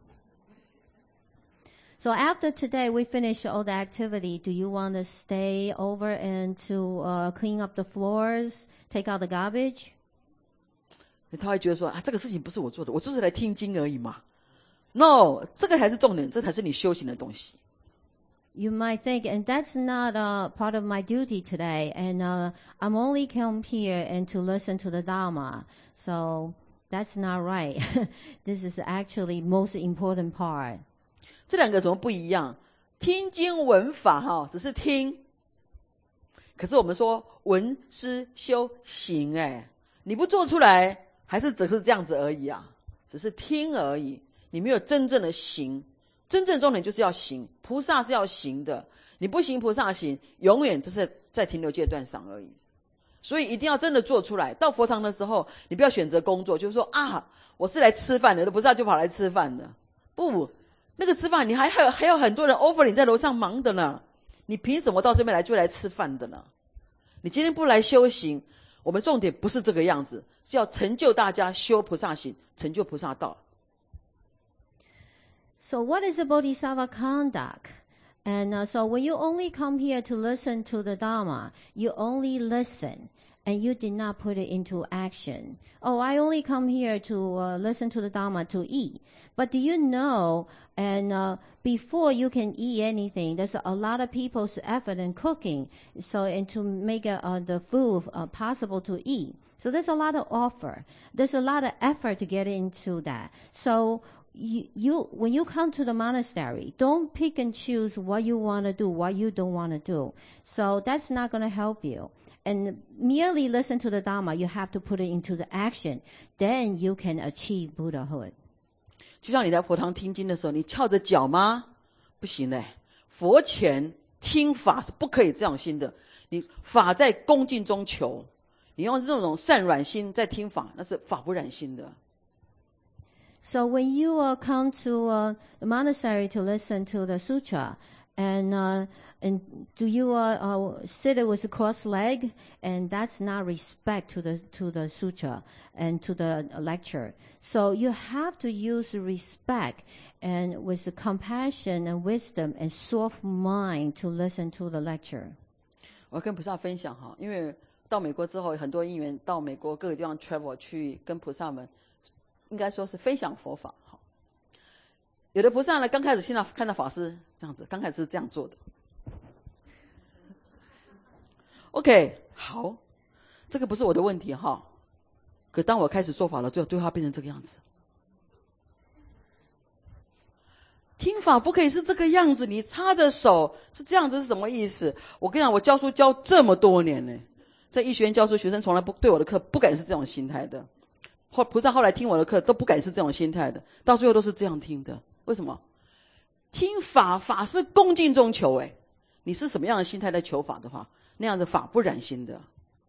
So after today we finish all the activity, do you want to stay over and to uh, clean up the floors, take out the garbage? 他会觉得说啊，这个事情不是我做的，我就是来听经而已嘛。No， 这个才是重点，这才是你修行的东西。 You might think, and that's not uh, part of my duty today, and uh, I'm only come here and to listen to the Dharma. So that's not right. This is actually most important part. 这两个有什么不一样？听经闻法哈，只是听。可是我们说闻思修行，哎，你不做出来，还是只是这样子而已啊，只是听而已，你没有真正的行。真正重点就是要行，菩萨是要行的，你不行菩萨行，永远都是在停留阶段上而已。所以一定要真的做出来。到佛堂的时候，你不要选择工作，就是说啊，我是来吃饭的，菩萨就跑来吃饭的。不，那个吃饭你还还有还有很多人 over 你在楼上忙的呢，你凭什么到这边来就来吃饭的呢？你今天不来修行，我们重点不是这个样子，是要成就大家修菩萨行，成就菩萨道。 So what is a bodhisattva conduct? And uh, so when you only come here to listen to the Dharma, you only listen and you did not put it into action. Oh, I only come here to uh, listen to the Dharma to eat. But do you know, and uh, before you can eat anything, there's a lot of people's effort in cooking, so and to make uh, uh, the food uh, possible to eat. So there's a lot of offer. There's a lot of effort to get into that. So You, you, when you come to the monastery, don't pick and choose what you want to do, what you don't want to do. So that's not going to help you. And merely listen to the Dharma, you have to put it into the action. Then you can achieve Buddhahood. 就像你在佛堂听经的时候，你翘着脚吗？不行嘞，佛前听法是不可以这样心的。你法在恭敬中求，你用这种善软心在听法，那是法不染心的。 So when you uh, come to uh, the monastery to listen to the sutra, and uh, and do you uh, uh, sit with a crossed leg? And that's not respect to the to the sutra and to the lecture. So you have to use respect and with the compassion and wisdom and soft mind to listen to the lecture. 我要跟菩萨分享哈，因为到美国之后，很多因缘到美国各个地方 travel 去跟菩萨们。应该说是分享佛法。有的菩萨呢，刚开始听到看到法师这样子，刚开始是这样做的。OK， 好，这个不是我的问题哈。可当我开始说法了，最后最后它变成这个样子。听法不可以是这个样子，你插着手是这样子是什么意思？我跟你讲，我教书教这么多年呢，在医学院教书，学生从来不对我的课不敢是这种心态的。后菩萨后来听我的课都不敢是这种心态的，到最后都是这样听的。为什么？听法法是恭敬中求，哎，你是什么样的心态在求法的话，那样的法不染心的。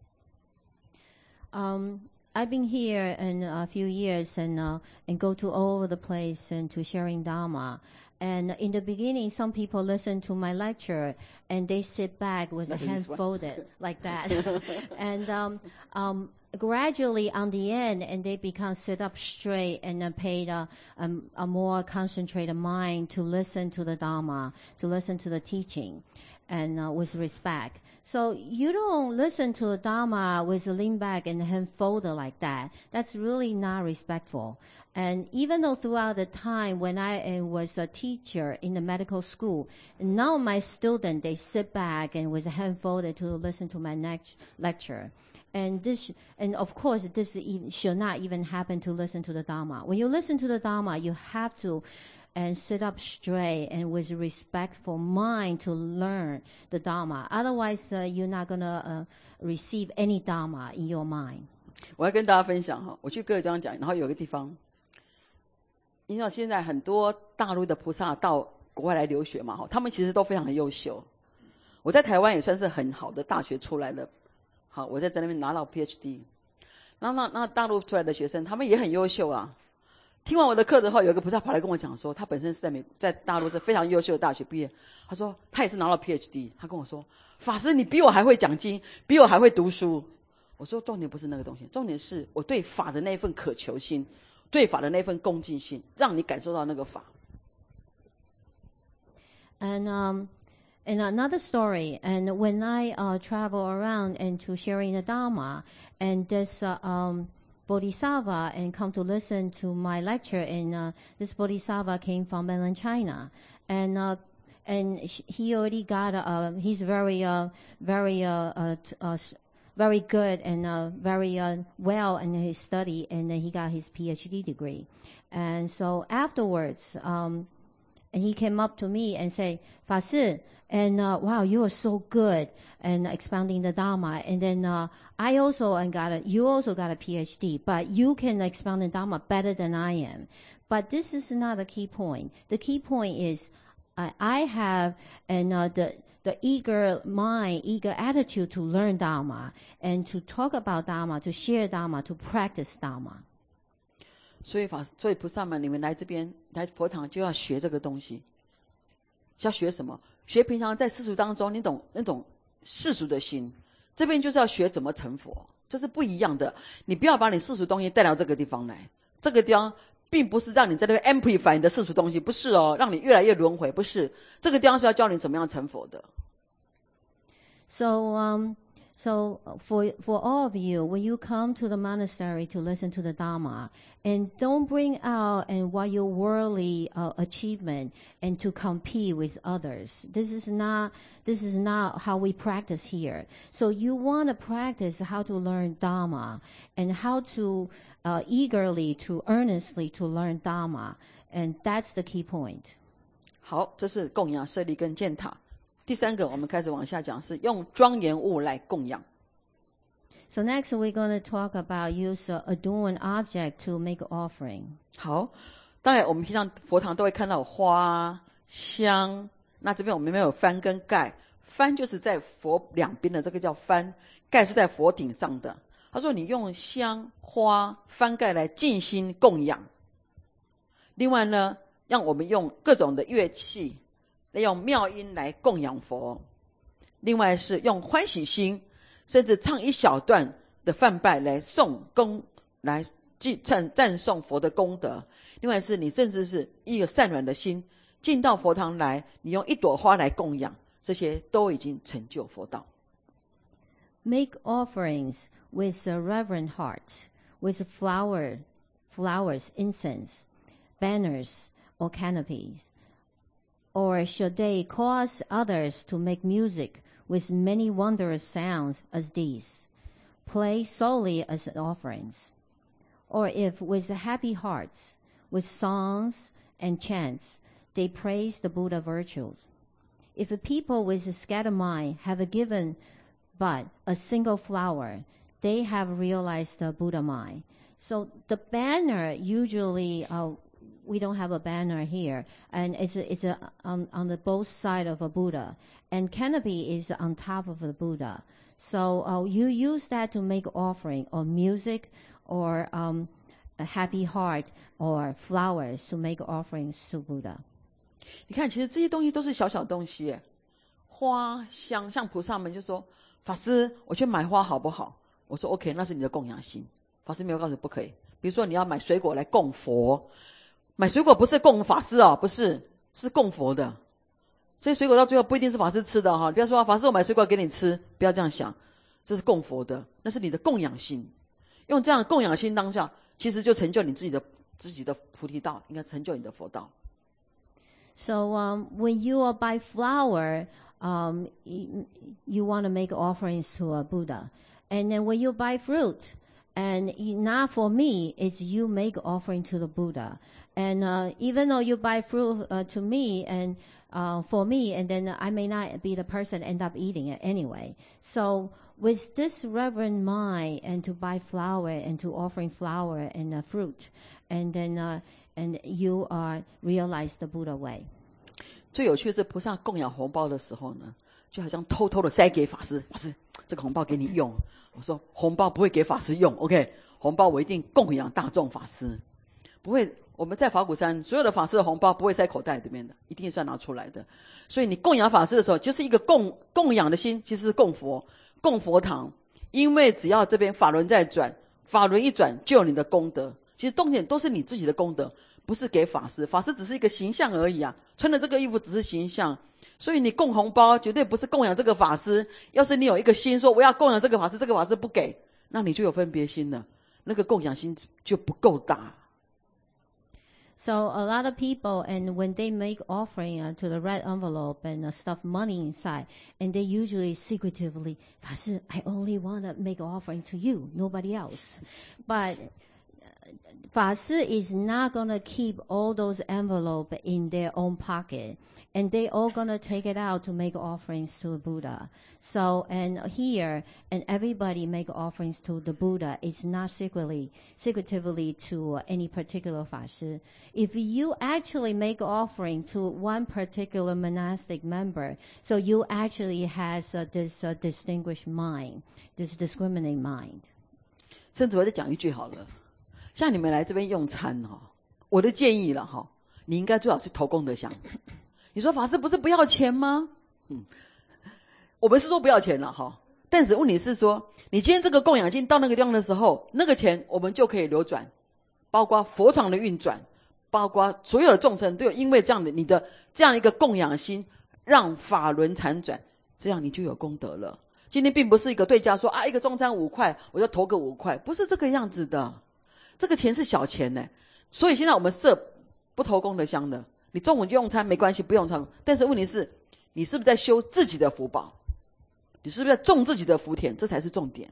Um, I've been here in a few years and uh, and go to all over the place and to sharing Dharma. And in the beginning, some people listen to my lecture and they sit back with a hand folded like that. and um, um, gradually on the end, and they become sit up straight and uh, paid a, um, a more concentrated mind to listen to the Dharma, to listen to the teaching, and uh, with respect. So you don't listen to the Dharma with a lean back and hand folded like that. That's really not respectful. And even though throughout the time when I uh, was a teacher in the medical school, now my students, they sit back and with a hand folded to listen to my next lecture. And this, and of course, this should not even happen to listen to the Dharma. When you listen to the Dharma, you have to and sit up straight and with a respectful mind to learn the Dharma. Otherwise, uh, you're not going to uh, receive any Dharma in your mind. 我要跟大家分享哈，我去各个地方讲，然后有个地方，因为现在很多大陆的菩萨到国外来留学嘛，哈，他们其实都非常的优秀。我在台湾也算是很好的大学出来的，好，我在在那边拿到 P H D。那那那大陆出来的学生，他们也很优秀啊。听完我的课之后，有一个菩萨跑来跟我讲说，他本身是在美在大陆是非常优秀的大学毕业，他说他也是拿到 P H D， 他跟我说，法师你比我还会讲经，比我还会读书。我说重点不是那个东西，重点是我对法的那份渴求心，对法的那份恭敬心，让你感受到那个法。 And um, and another story. And when I uh, travel around and to sharing the Dharma, and this uh, um. bodhisattva and come to listen to my lecture. And uh, this bodhisattva came from mainland China, and uh, and he already got. Uh, he's very, uh, very, uh, uh, t- uh, very good and uh, very uh, well in his study, and uh, he got his PhD degree. And so afterwards, um, and he came up to me and said, "Fa Si, and uh, wow, you are so good and expounding the Dharma. And then uh, I also and got a, you also got a PhD, but you can expound the Dharma better than I am." But this is not the key point. The key point is uh, I have and uh, the the eager mind, eager attitude to learn Dharma and to talk about Dharma, to share Dharma, to practice Dharma. 所以法，所以菩萨们，你们来这边来佛堂就要学这个东西。要学什么？学平常在世俗当中，你懂那种世俗的心。这边就是要学怎么成佛，这是不一样的。你不要把你世俗东西带到这个地方来。这个地方并不是让你在那边 amplify 你的世俗东西，不是哦，让你越来越轮回，不是。这个地方是要教你怎么样成佛的。 So, um, so for for all of you, when you come to the monastery to listen to the Dharma, and don't bring out and what your worldly uh, achievement and to compete with others. This is not this is not how we practice here. So you want to practice how to learn Dharma and how to uh, eagerly, to earnestly to learn Dharma, and that's the key point. 好，这是供养舍利跟建塔。第三个，我们开始往下讲，是用庄严物来供养。 So next we're going to talk about use uh, adorn object to make offering. 好，当然我们平常佛堂都会看到花香，那这边我们没有幡跟盖，幡就是在佛两边的，这个叫幡，盖是在佛顶上的。他说你用香花幡盖来静心供养。另外呢，让我们用各种的乐器，用妙音来供养佛。另外是用欢喜心，甚至唱一小段的梵拜来颂功，来赞赞颂佛的功德。另外是你甚至是一个善软的心，进到佛堂来，你用一朵花来供养，这些都已经成就佛道。 Make offerings with a reverent heart, with flower, flowers, incense, banners, or canopies. Or should they cause others to make music with many wondrous sounds as these, play solely as offerings? Or if with happy hearts, with songs and chants, they praise the Buddha virtues? If a people with a scattered mind have given but a single flower, they have realized the Buddha mind. So the banner usually uh, we don't have a banner here, and it's a, it's a, on, on the both side of a Buddha, and canopy is on top of the Buddha. So uh, you use that to make offering, or music, or um, a happy heart, or flowers to make offerings to Buddha. 你看，其实这些东西都是小小东西耶，花香，像菩萨们就说：“法师，我去买花好不好？”我说 ：“OK， 那是你的供养心。”法师没有告诉不可以。比如说你要买水果来供佛。买水果不是供法师哦，不是，是供佛的。这些水果到最后不一定是法师吃的哈，不要说法师我买水果给你吃，不要这样想，这是供佛的，那是你的供养心。用这样的供养心当下，其实就成就你自己的自己的菩提道，应该成就你的佛道。 So um, when you buy flower, um, you, you want to make offerings to a Buddha, and then when you buy fruit. And not for me, it's you make offering to the Buddha. And uh, even though you buy fruit uh, to me and uh, for me, and then I may not be the person end up eating it anyway. So with this reverent mind, and to buy flower and to offering flower and uh, fruit, and then uh, and you uh, realize the Buddha way. 最有趣的是菩萨供养红包的时候呢，就好像偷偷的塞给法师，法师这个红包给你用。我说红包不会给法师用 ，OK， 红包我一定供养大众法师，不会。我们在法鼓山所有的法师的红包不会塞口袋里面的，一定是要拿出来的。所以你供养法师的时候，就是一个供供养的心，其实是供佛、供佛堂。因为只要这边法轮在转，法轮一转就有你的功德。其实重点都是你自己的功德，不是给法师，法师只是一个形象而已啊，穿的这个衣服只是形象。所以你供红包绝对不是供养这个法师，要是你有一个心说我要供养这个法师，这个法师不给，那你就有分别心了。 那个供养心就不够大。 So a lot of people, and when they make offering uh, to the red envelope and uh, stuff money inside, and they usually secretively, 法师, I only want to make an offering to you, nobody else. But法师 is not going to keep all those envelopes in their own pocket, and they all going to take it out to make offerings to Buddha. So, and here, and everybody make offerings to the Buddha. It's not secretly, secretively to any particular 法师. If you actually make offering to one particular monastic member, so you actually has uh, this uh, distinguished mind, this discriminating mind. 甚至我再讲一句好了。像你们来这边用餐哈、哦，我的建议了哈、哦，你应该最好是投功德箱。你说法师不是不要钱吗？嗯，我们是说不要钱了哈、哦，但是问题是说，你今天这个供养金到那个地方的时候，那个钱我们就可以流转，包括佛堂的运转，包括所有的众生都有因为这样的你的这样一个供养心，让法轮缠转，这样你就有功德了。今天并不是一个对价说啊，一个中餐五块，我就投个五块，不是这个样子的。这个钱是小钱呢，所以现在我们设不投功德箱的，你中午就用餐没关系，不用餐。但是问题是，你是不是在修自己的福报？你是不是在种自己的福田？这才是重点。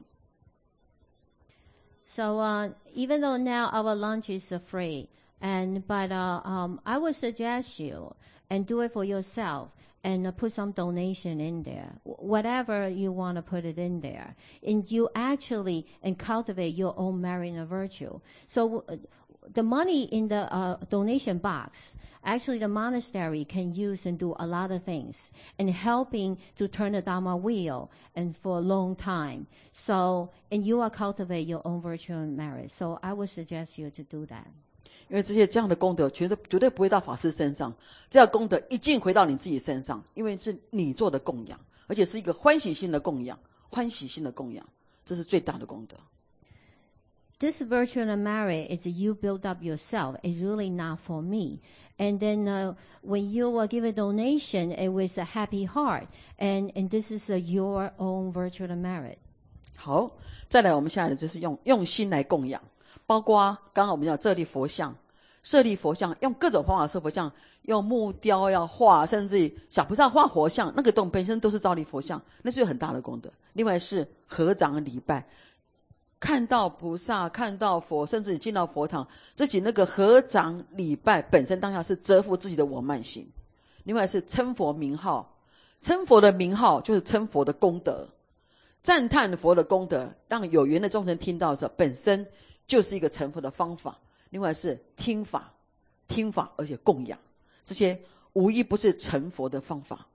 So uh, even though now our lunch is uh, free, and but uh, um, I would suggest you and do it for yourself. And uh, put some donation in there, whatever you want to put it in there, and you actually and cultivate your own merit and virtue. So uh, the money in the uh, donation box, actually the monastery can use and do a lot of things, and helping to turn the Dharma wheel and for a long time. So and you are cultivate your own virtue and merit. So I would suggest you to do that. 因为这些这样的功德绝对绝对不会到法师身上，这样功德一定回到你自己身上，因为是你做的供养，而且是一个欢喜心的供养，欢喜心的供养，这是最大的功德。 This virtue and merit is you build up yourself. It's really not for me. And then uh, when you uh, give a donation, it was a happy heart, and and this is uh, your own virtue and merit. 好，再来我们下来就是用用心来供养。包括刚刚我们讲设立佛像，设立佛像，用各种方法设佛像，用木雕要画，甚至于小菩萨画活像，那个动本身都是造立佛像，那是有很大的功德。另外是合掌礼拜，看到菩萨，看到佛，甚至你进到佛堂，自己那个合掌礼拜本身当下是折服自己的我慢心。另外是称佛名号，称佛的名号就是称佛的功德，赞叹佛的功德，让有缘的众生听到的时候，本身就是一个成佛的方法。另外是听法，听法而且供养，这些无一不是成佛的方法。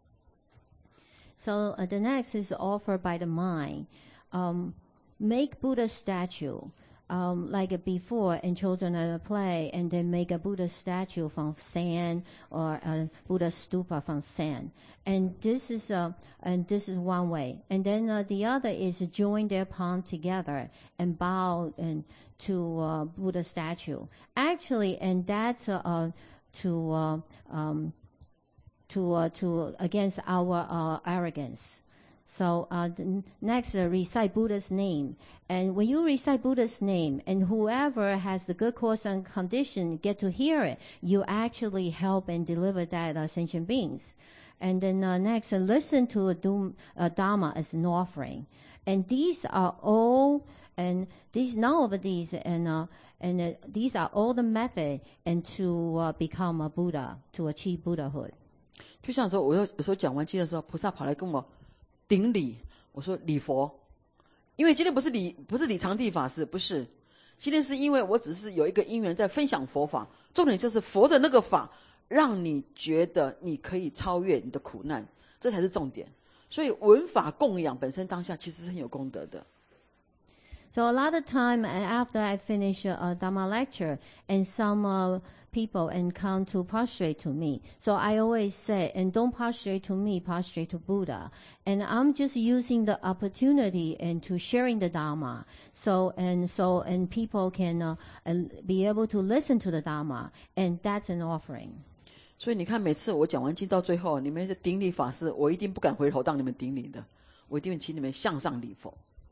So uh, the next is offered by the mind. Um, make Buddha statue. Um, like before in children at a play, and then make a Buddha statue from sand or a Buddha stupa from sand. And this is uh, and this is one way. And then uh, the other is join their palm together and bow and to uh, Buddha statue. Actually, and that's uh, uh, to uh, um, to uh, to against our uh, arrogance. So uh, the next, uh, recite Buddha's name. And when you recite Buddha's name, and whoever has the good cause and condition get to hear it, you actually help and deliver that uh, sentient beings. And then uh, next, uh, listen to a doom, uh, Dharma as an offering. And these are all, and these none of these, and uh, and uh, these are all the method and to uh, become a Buddha, to achieve Buddhahood. 就像说，我有有时候讲完经的时候，菩萨跑来跟我顶礼，我说礼佛，因为今天不是礼不是礼常地法师，不是，今天是因为我只是有一个因缘在分享佛法，重点就是佛的那个法，让你觉得你可以超越你的苦难，这才是重点。所以闻法供养本身当下其实是很有功德的。 So a lot of time after I finish a Dharma lecture, and some uh, people and come to prostrate to me. So I always say, and don't prostrate to me, prostrate to Buddha. And I'm just using the opportunity and to sharing the Dharma. So and so and people can uh, be able to listen to the Dharma, and that's an offering. 所以你看，每次我讲完经到最后，你们是顶礼法师，我一定不敢回头让你们顶礼的，我一定请你们向上礼佛。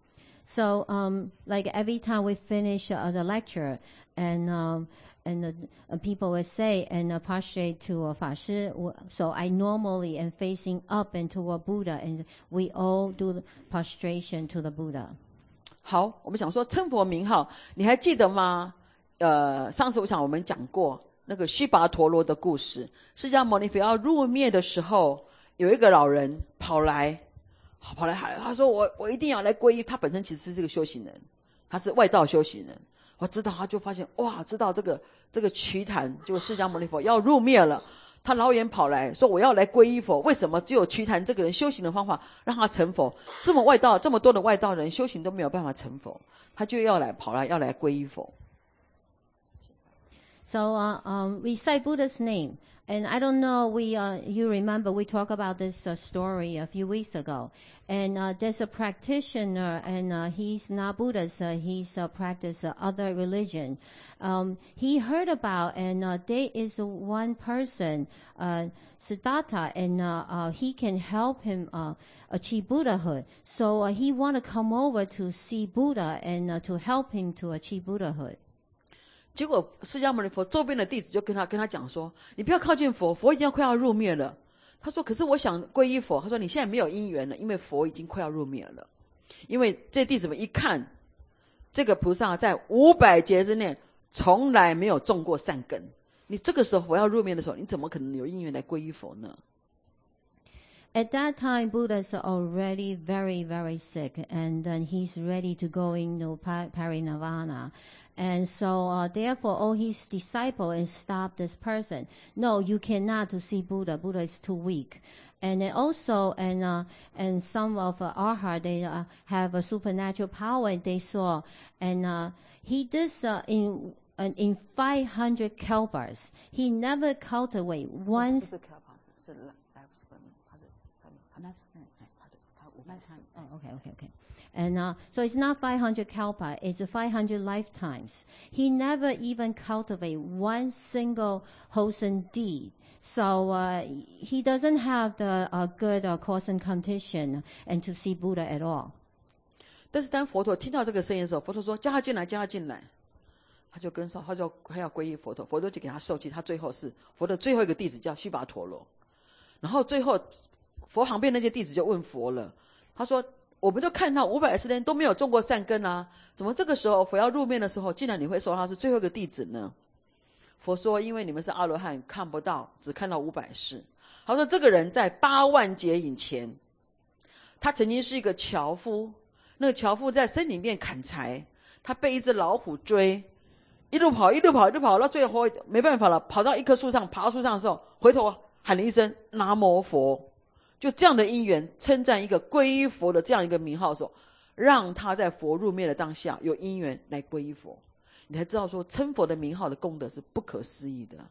So, um, like every time we finish uh, the lecture, and um, and the, uh, people will say and uh, prostrate to uh, 法师. So I normally am facing up and toward Buddha, and we all do the prostration to the Buddha. 好，我们想说称佛名号，你还记得吗？呃，上次我想我们讲过那个须跋陀罗的故事。释迦牟尼佛要入灭的时候，有一个老人跑来，跑来喊，他说我我一定要来皈依。他本身其实是个修行人，他是外道修行人。我知道，他就发现哇，知道这个这个瞿昙，就释迦牟尼佛要入灭了，他老远跑来说我要来皈依佛。为什么只有瞿昙这个人修行的方法让他成佛？这么外道，这么多的外道人修行都没有办法成佛，他就要来跑来要来皈依佛。 So uh, um, recite Buddha's name. And I don't know, we uh, you remember we talked about this uh, story a few weeks ago. And uh, there's a practitioner, and uh, he's not Buddhist, uh, he's uh, practice uh, other religion. Um, he heard about, and uh, there is one person, uh, Siddhartha, and uh, uh, he can help him uh, achieve Buddhahood. So uh, he want to come over to see Buddha and uh, to help him to achieve Buddhahood. 结果释迦牟尼佛周边的弟子就跟他跟他讲说，你不要靠近佛，佛已经快要入灭了。他说可是我想皈依佛。他说你现在没有因缘了，因为佛已经快要入灭了。因为这弟子们一看，这个菩萨在五百劫之内从来没有种过善根，你这个时候佛要入灭的时候，你怎么可能有因缘来皈依佛呢？ At that time, Buddha's already very, very sick, and then he's ready to go into parinirvana. And so, uh, therefore, all his disciples stopped this person. No, you cannot to see Buddha. Buddha is too weak. And then also, and uh, and some of uh, Arhat, they uh, have a supernatural power. They saw, and uh, he did uh, in uh, in five hundred kalpas. He never cultivate once. Oh, okay, okay, okay. And uh, so it's not five hundred kalpa, it's five hundred lifetimes. He never even cultivate one single wholesome deed. So uh, he doesn't have the uh, good uh, cause and condition and to see Buddha at all. 但是当佛陀听到这个声音的时候，佛陀说叫他进来，叫他进来。他就跟上，他就他要皈依佛陀，佛陀就给他受记。他最后是佛的最后一个弟子叫须跋陀罗。然后最后佛旁边那些弟子就问佛了，他说我们都看到五百二十年都没有种过善根啊，怎么这个时候佛要入灭的时候，竟然你会说他是最后一个弟子呢？佛说因为你们是阿罗汉，看不到，只看到五百世。他说这个人在八万劫以前，他曾经是一个樵夫，那个樵夫在森林里面砍柴，他被一只老虎追，一路跑一路跑一路跑到最后没办法了，跑到一棵树上，爬到树上的时候回头喊了一声南无佛。就这样的因缘称赞一个皈依佛的这样一个名号的时候，让他在佛入灭的当下有因缘来皈依佛，你才知道说称佛的名号的功德是不可思议的。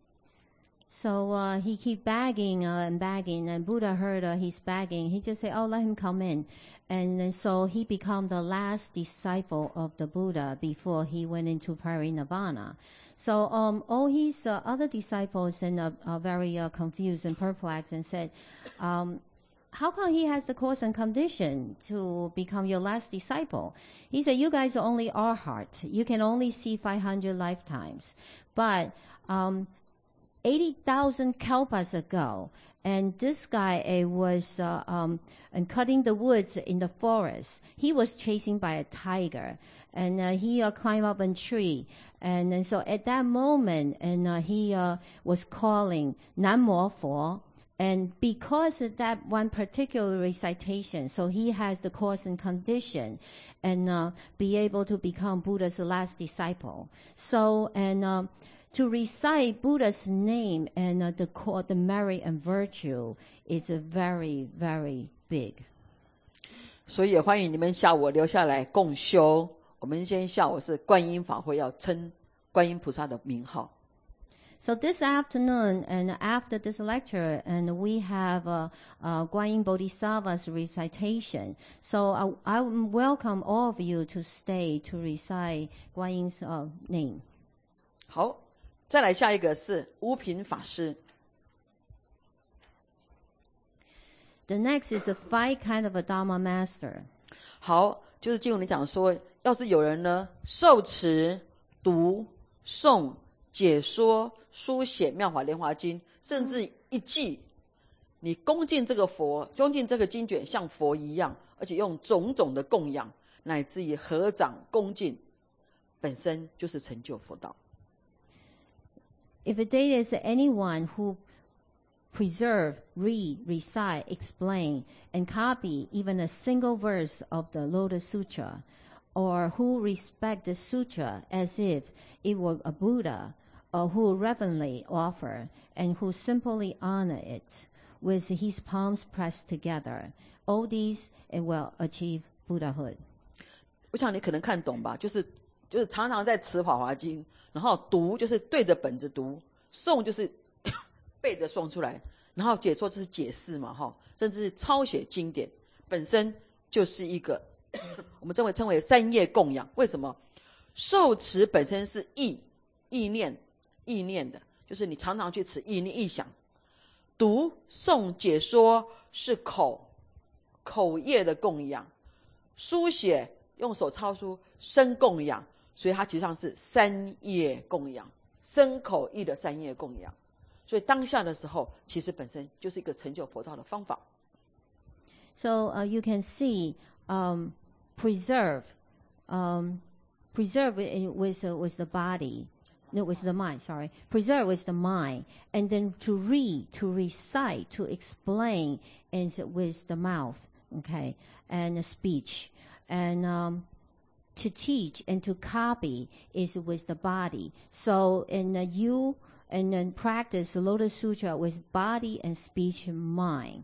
So uh, he keep begging uh, and begging, and Buddha heard uh, he's begging. He just said, oh, let him come in. And, and so he became the last disciple of the Buddha before he went into parinirvana. So um, all his uh, other disciples and, uh, are very uh, confused and perplexed and said, um, how come he has the cause and condition to become your last disciple? He said, you guys are only Arhat. You can only see five hundred lifetimes. But um, eighty thousand kalpas ago, and this guy uh, was uh, um, and cutting the woods in the forest. He was chasing by a tiger, and uh, he uh, climbed up a tree. And, and so at that moment, and uh, he uh, was calling Namo Fo. And because of that one particular recitation, so he has the cause and condition, and uh, be able to become Buddha's last disciple. So and uh, to recite Buddha's name and uh, the the merit and virtue is a very very big. 所以也欢迎你们下午留下来共修。我们今天下午是观音法会，要称观音菩萨的名号。 So this afternoon and after this lecture, and we have uh, uh, Guanyin Bodhisattva's recitation. So I, I welcome all of you to stay to recite Guanyin's uh, name. 好，再来下一个是无品法师。 The next is the five kind of a Dharma master. 好， 就是经文里讲说，要是有人呢受持、读、诵、解说、书写妙法莲华经，甚至一记，你恭敬这个佛，恭敬这个经卷像佛一样，而且用种种的供养，乃至于合掌恭敬，本身就是成就佛道。 If there is anyone who preserve, read, recite, explain, and copy even a single verse of the Lotus Sutra, or who respect the sutra as if it were a Buddha, or who reverently offer, and who simply honor it with his palms pressed together, all these and will achieve Buddhahood. 我想你可能看懂吧，就是就是常常在持法华经，然后读就是对着本子读，诵就是背着诵出来，然后解说就是解释嘛，哈，甚至是抄写经典，本身就是一个我们称为称为三业供养。为什么？受持本身是意意念意念的，就是你常常去持意念意想。读诵解说是口口业的供养，书写用手抄书身供养，所以它其实上是三业供养，身口意的三业供养。所以当下的时候，其实本身就是一个成就佛道的方法。 So uh, you can see, um, preserve, um, preserve with uh, with the body, no, with the mind. Sorry, preserve with the mind, and then to read, to recite, to explain, and with the mouth, okay, and the speech, and um, to teach and to copy is with the body. So in uh, you. And then practice the Lotus Sutra with body and speech and mind.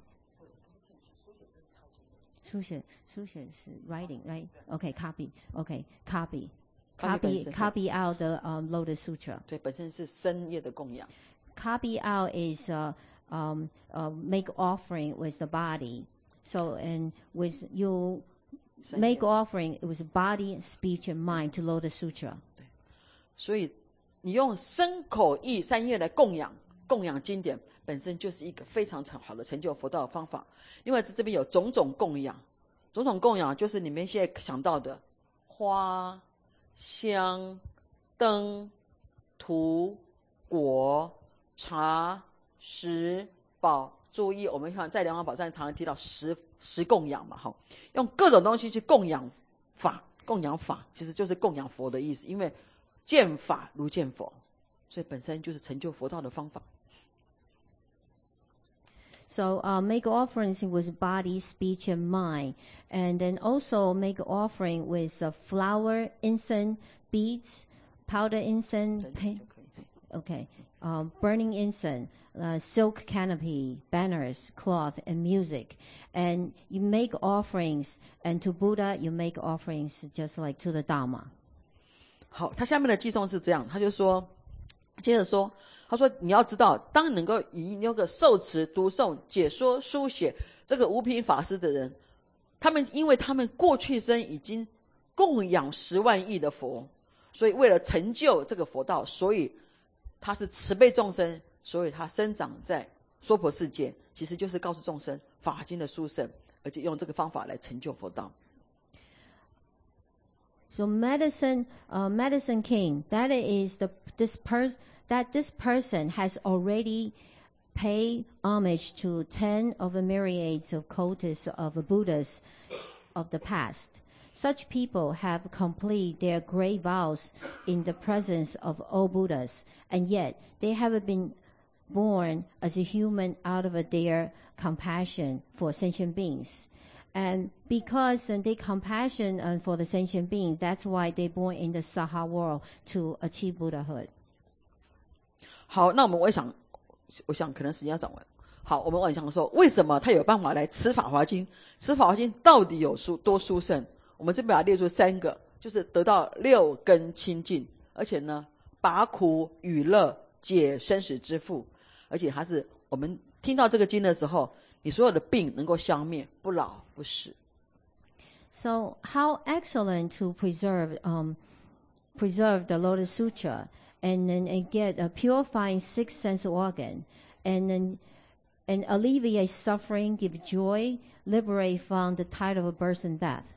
书写书写是 writing, right? Okay, copy. Okay, copy. Copy copy out the um, Lotus Sutra. 对，本身是身业的供养。 Copy out is uh, um, uh, make offering with the body. So and with you make offering with body, speech, and mind to Lotus Sutra. 对，所以。你用身口意三业来供养供养经典，本身就是一个非常好的成就佛道的方法。另外在这边有种种供养，种种供养就是你们现在想到的花、香、灯、图、果、茶、食、宝。注意，我们看在莲华宝上常常提到十十供养嘛，哈，用各种东西去供养法，供养法其实就是供养佛的意思，因为见法如见佛，所以本身就是成就佛道的方法。 So uh, make offerings with body, speech, and mind, and then also make offering with uh, flower, incense, beads, powder incense, paint, okay, um, burning incense, uh, silk canopy, banners, cloth, and music. And you make offerings, and to Buddha you make offerings just like to the Dharma. 好，他下面的寄颂是这样，他就说，接着说，他说你要知道，当能够以那个受持、读诵、解说、书写这个无品法师的人，他们因为他们过去生已经供养十万亿的佛，所以为了成就这个佛道，所以他是慈悲众生，所以他生长在娑婆世界，其实就是告诉众生法经的殊胜，而且用这个方法来成就佛道。 So medicine, uh, medicine king, that is the this person that this person has already paid homage to ten of the myriads of cultists of Buddhas of the past. Such people have completed their great vows in the presence of all Buddhas, and yet they have been born as a human out of their compassion for sentient beings. And because they compassion for the sentient being, that's why they born in the Saha world to achieve Buddhahood. 好，那我们我想，我想可能时间要讲完。好，我们晚上说，为什么他有办法来持法华经？持法华经到底有殊多殊胜？我们这边把它列出三个，就是得到六根清净，而且呢，拔苦与乐，解生死之缚，而且它是我们听到这个经的时候。你所有的病能够消灭，不老不死。 So how excellent to preserve um, preserve the Lotus Sutra and then and get a purifying six sense organ and then and alleviate suffering, give joy, liberate from the tide of birth and death.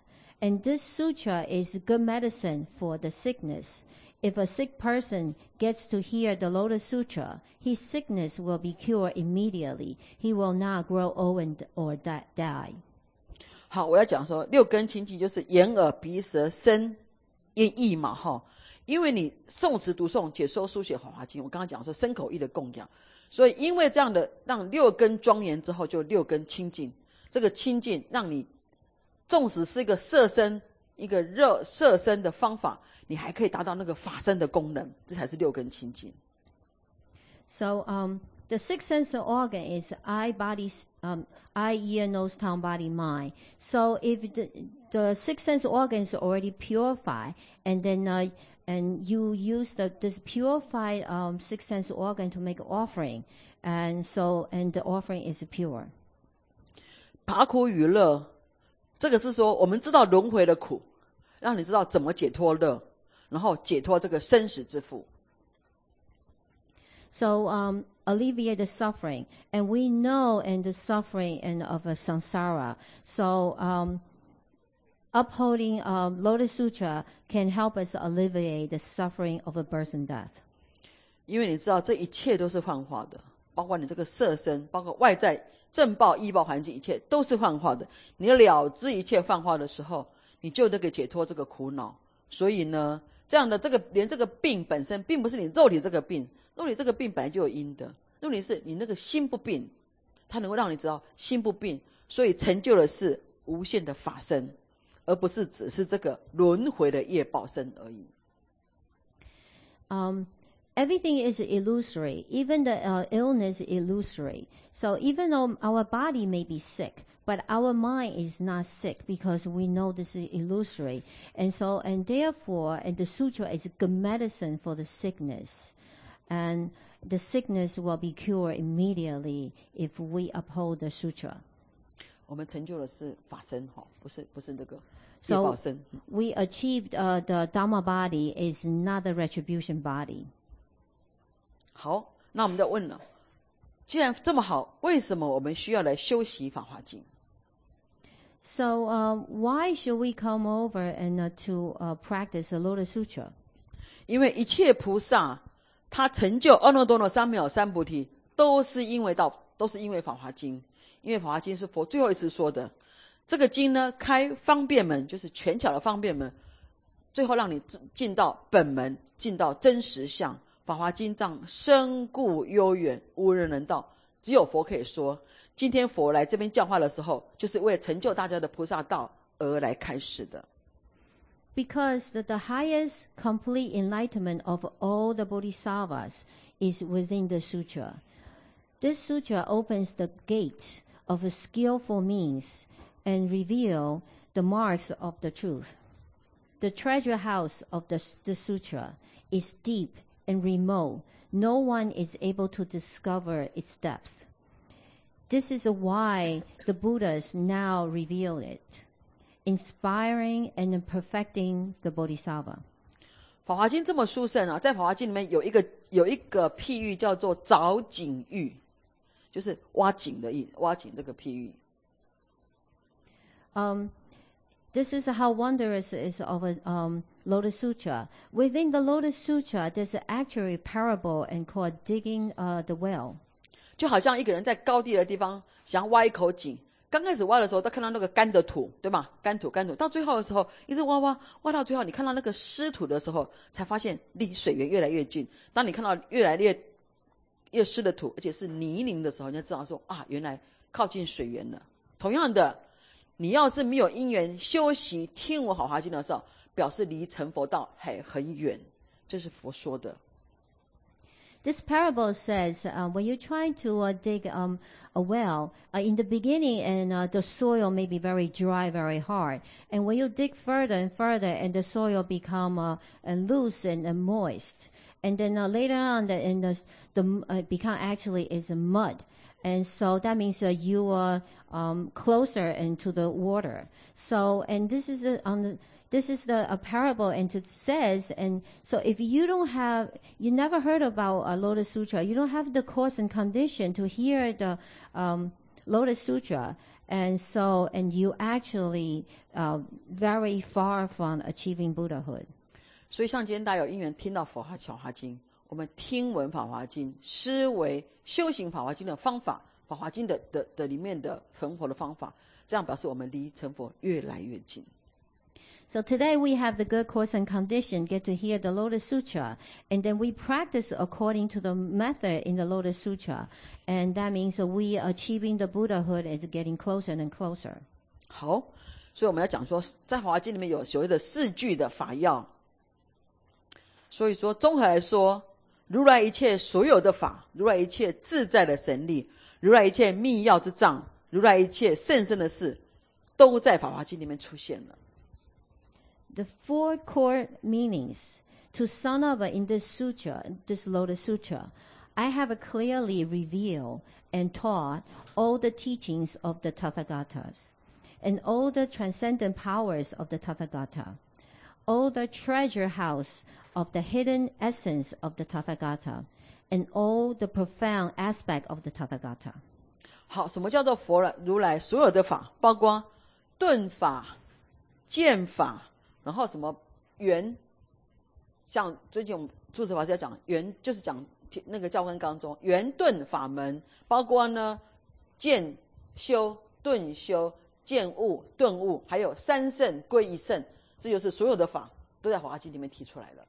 And this sutra is good medicine for the sickness. If a sick person gets to hear the Lotus Sutra, his sickness will be cured immediately. He will not grow old and, or die. 好，我要讲说六根清净就是眼耳鼻舌身意意嘛哈，因为你诵持读诵解说书写法华经，我刚刚讲说身口意的供养，所以因为这样的让六根庄严之后，就六根清净。这个清净让你纵使是一个色身一个热色身的方法，你还可以达到那个法身的功能，这才是六根清净。 So um, the sixth sense organ is eye, body, um, eye, ear, nose, tongue, body, mind. So if the, the sixth sense organ is already purified, and then uh, and you use the, this purified um, sixth sense organ to make offering, and so and the offering is pure. 拔苦与乐，这个是说我们知道轮回的苦，让你知道怎么解脱乐，然后解脱这个生死之缚。 So um, alleviate the suffering, and we know in the suffering and of a samsara. So um, upholding um, Lotus Sutra can help us alleviate the suffering of a birth and death. 因为你知道这一切都是幻化的，包括你这个色身，包括外在正报、依报环境，一切都是幻化的。你了知一切幻化的时候，你就能够解脱这个苦恼。所以呢，这样的这个连这个病本身，并不是你肉体这个病。 肉体这个病本来就有因的，肉体是你那个心不病，它能够让你知道心不病，所以成就的是无限的法身，而不是只是这个轮回的业报身而已。 Um, everything is illusory, even the uh, illness is illusory. So even though our body may be sick, but our mind is not sick because we know this is illusory, and so and therefore, and the sutra is good medicine for the sickness. And the sickness will be cured immediately if we uphold the sutra. 我们成就的是法身哈，不是不是这个业报身。 So we achieved uh, the Dhamma body is not the retribution body. 好，那我们就问了，既然这么好，为什么我们需要来修习法华经？ So uh, why should we come over and uh, to uh, practice the Lotus Sutra? 因为一切菩萨。 他成就阿耨多罗三藐三菩提，都是因为到，都是因为法华经，因为法华经是佛最后一次说的。这个经呢，开方便门，就是权巧的方便门，最后让你进到本门，进到真实相。法华经藏深固悠远，无人能到，只有佛可以说。今天佛来这边教化的时候，就是为成就大家的菩萨道而来开始的。 Because the, the highest complete enlightenment of all the bodhisattvas is within the sutra. This sutra opens the gate of a skillful means and reveal the marks of the truth. The treasure house of the, the sutra is deep and remote. No one is able to discover its depth. This is why the Buddhas now reveal it. Inspiring and perfecting the bodhisattva. 法华经这么殊胜啊，在法华经里面有一个有一个譬喻叫做凿井喻，就是挖井的意，挖井这个譬喻。 Um, this is how wondrous is of a um, Lotus Sutra. Within the Lotus Sutra, there's actually a parable and called digging uh, the well. 就好像一个人在高地的地方想挖一口井。 刚开始挖的时候，都看到那个干的土，对吧？干土，干土。到最后的时候，一直挖挖挖到最后，你看到那个湿土的时候，才发现离水源越来越近。当你看到越来越越湿的土，而且是泥泞的时候，你就知道说啊，原来靠近水源了。同样的，你要是没有因缘修习听我好华经的时候，表示离成佛道还很远。这是佛说的。 This parable says uh, when you're trying to uh, dig um, a well, uh, in the beginning and uh, the soil may be very dry, very hard. And when you dig further and further and the soil become uh, and loose and uh, moist. And then uh, later on the, and the, the uh, become actually is a mud. And so that means uh, you are um, closer into the water. So, and this is a, on the, this is the a parable, and it says, and so if you don't have, you never heard about a Lotus Sutra, you don't have the cause and condition to hear the um, Lotus Sutra, And so, and you actually uh, very far from achieving Buddhahood. 所以像今天大家有因缘听到佛法法华经，我们听闻法华经，思维修行法华经的方法，法华经的的的里面的成佛的方法，这样表示我们离成佛越来越近。 So today we have the good course and condition, get to hear the Lotus Sutra, and then we practice according to the method in the Lotus Sutra, and that means that we are achieving the Buddhahood is getting closer and closer. 好，所以我们要讲说，在法华经里面有所谓的四句的法要，所以说综合来说，如来一切所有的法，如来一切自在的神力，如来一切密要之藏，如来一切甚深的事，都在法华经里面出现了。 The four core meanings to sum up in this sutra, this Lotus Sutra, I have clearly revealed and taught all the teachings of the Tathagatas, and all the transcendent powers of the Tathagata, all the treasure house of the hidden essence of the Tathagata, and all the profound aspect of the Tathagata. 好，什么叫做佛如来所有的法，包括顿法、渐法，然后什么圆，像最近我们住持法师要讲圆，就是讲那个教根纲中圆顿法门，包括呢渐修、顿修、渐悟、顿悟，还有三圣归一圣，这就是所有的法都在法华经里面提出来了。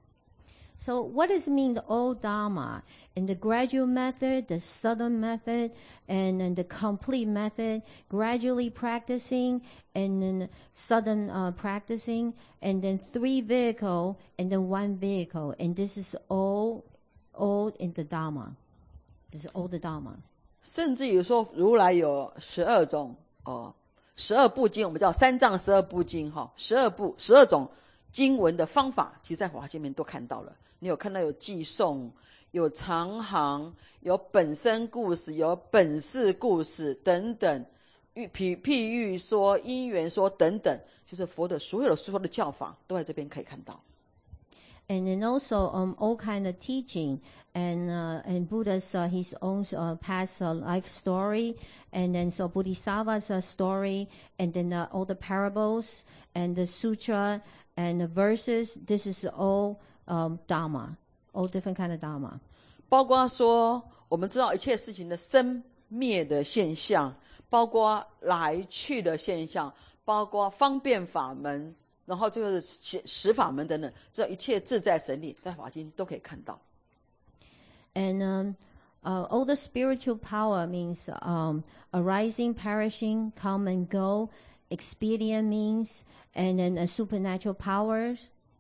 So what does it mean, the old Dharma, and the gradual method, the southern method, and then the complete method, gradually practicing, and then southern uh, practicing, and then three vehicle, and then one vehicle, and this is all, all in the Dharma. This is all the Dharma. 甚至于说，如来有十二种哦，十二部经，我们叫三藏十二部经哈，十二部十二种经文的方法，其实在法华经里面都看到了。你有看到有寄颂，有长行，有本身故事，有本事故事等等，譬譬喻说、因缘说等等，就是佛的所有的所有的教法都在这边可以看到。 And then also um, all kind of teaching, and uh, and Buddha's uh, his own uh, past uh, life story, and then so Bodhisattva's uh, story, and then uh, all the parables and the sutra and the verses. This is all um, Dharma, all different kind of Dharma. 包括说，我们知道一切事情的生灭的现象，包括来去的现象，包括方便法门。然后就是十法门等等，这一切自在神力在法经都可以看到。 And um, uh, all the spiritual power means um, arising, perishing, come and go, expedient means, and then uh, supernatural powers.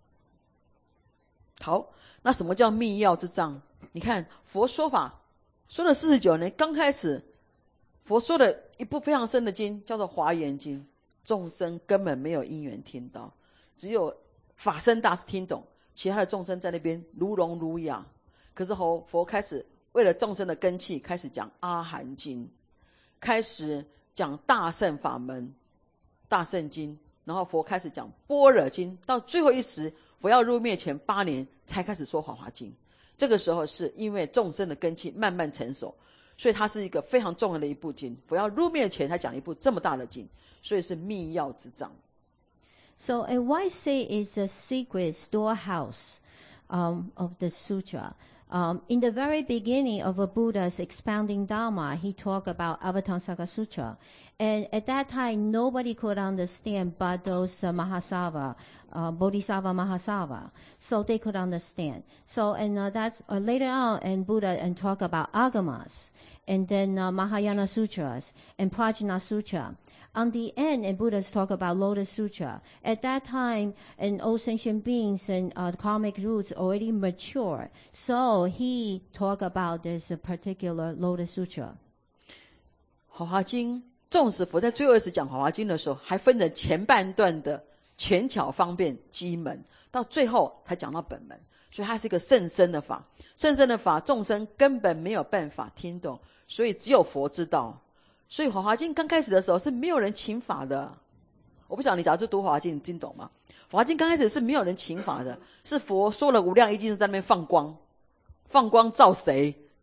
好，那什么叫密要之藏？你看佛说法说了四十九年，刚开始佛说的一部非常深的经叫做《华严经》，众生根本没有因缘听到。只有法身大师听懂，其他的众生在那边如聋如哑。可是后佛开始为了众生的根器，开始讲阿含经，开始讲大乘法门、大乘经，然后佛开始讲般若经，到最后一时，佛要入灭前八年才开始说法华经。这个时候是因为众生的根器慢慢成熟，所以它是一个非常重要的一部经。佛要入灭前才讲一部这么大的经，所以是密要之藏。 So, and why say it's a secret storehouse um, of the sutra? Um, in the very beginning of a Buddha's expounding Dharma, he talked about Avatamsaka Sutra. And at that time, nobody could understand but those uh, Mahasava, uh, Bodhisattva Mahasava. So they could understand. So, and uh, that's uh, later on, and Buddha and talk about Agamas, and then uh, Mahayana Sutras, and Prajna Sutra. On the end, and Buddha's talk about Lotus Sutra. At that time, and all sentient beings and uh, karmic roots already mature. So he talked about this particular Lotus Sutra. 法华经，纵使佛在最后一次讲法华经的时候，还分成前半段的权巧方便机门，到最后才讲到本门，所以它是一个甚深的法。甚深的法，众生根本没有办法听懂，所以只有佛知道。所以法华经刚开始的时候是没有人请法的。我不晓得你假如读法华经，你听懂吗？法华经刚开始是没有人请法的，是佛说了无量易经在那边放光，放光照谁？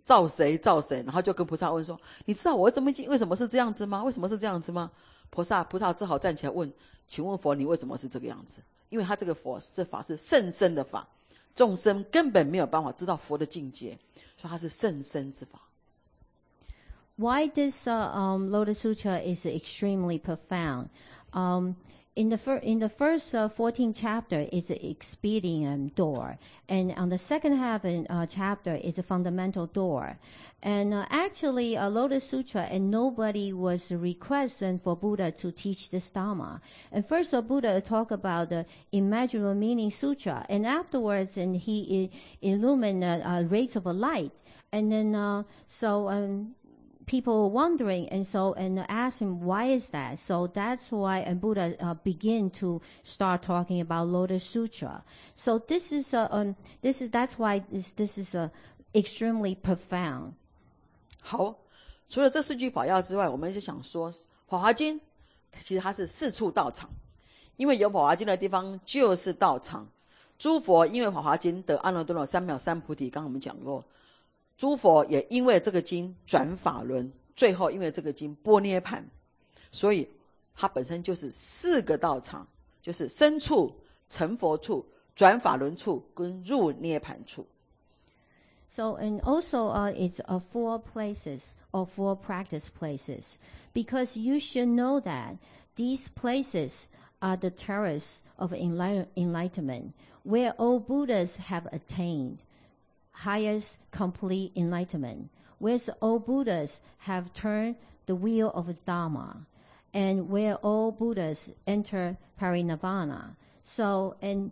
造谁造谁，然后就跟菩萨问说，你知道我怎么为什么是这样子吗？为什么是这样子吗？菩萨菩萨只好站起来问，请问佛你为什么是这个样子？因为他这个佛这法是甚深的法，众生根本没有办法知道佛的境界，所以它是甚深之法。 Why this uh, um, Lotus Sutra is extremely profound. Um, in the fir- in the first uh, fourteen chapter, it's an expedient door, and on the second half in, uh, chapter is a fundamental door. And uh, actually, a Lotus Sutra, and nobody was requesting for Buddha to teach this Dharma. And first, uh, Buddha talked about the immeasurable meaning sutra, and afterwards, and he I- illumined uh, uh, rays of a light, and then uh, so. Um, people were wondering, and so and asked him why is that. So that's why and Buddha uh, began to start talking about Lotus Sutra. So this is uh, um, this is that's why this this is uh, extremely profound. 好，除了这四句法要之外，我们就想说，法华经其实它是四处道场，因为有法华经的地方就是道场。诸佛因为法华经得阿耨多罗三藐三菩提，刚刚我们讲过。诸佛也因为这个经转法轮，最后因为这个经般涅槃，所以它本身就是四个道场，就是生处、成佛处、转法轮处跟入涅槃处。 So and also uh, it's uh, four places or four practice places, because you should know that these places are the terrace of enlight- enlightenment, where all Buddhas have attained highest complete enlightenment, where all Buddhas have turned the wheel of Dharma, and where all Buddhas enter parinirvana. So and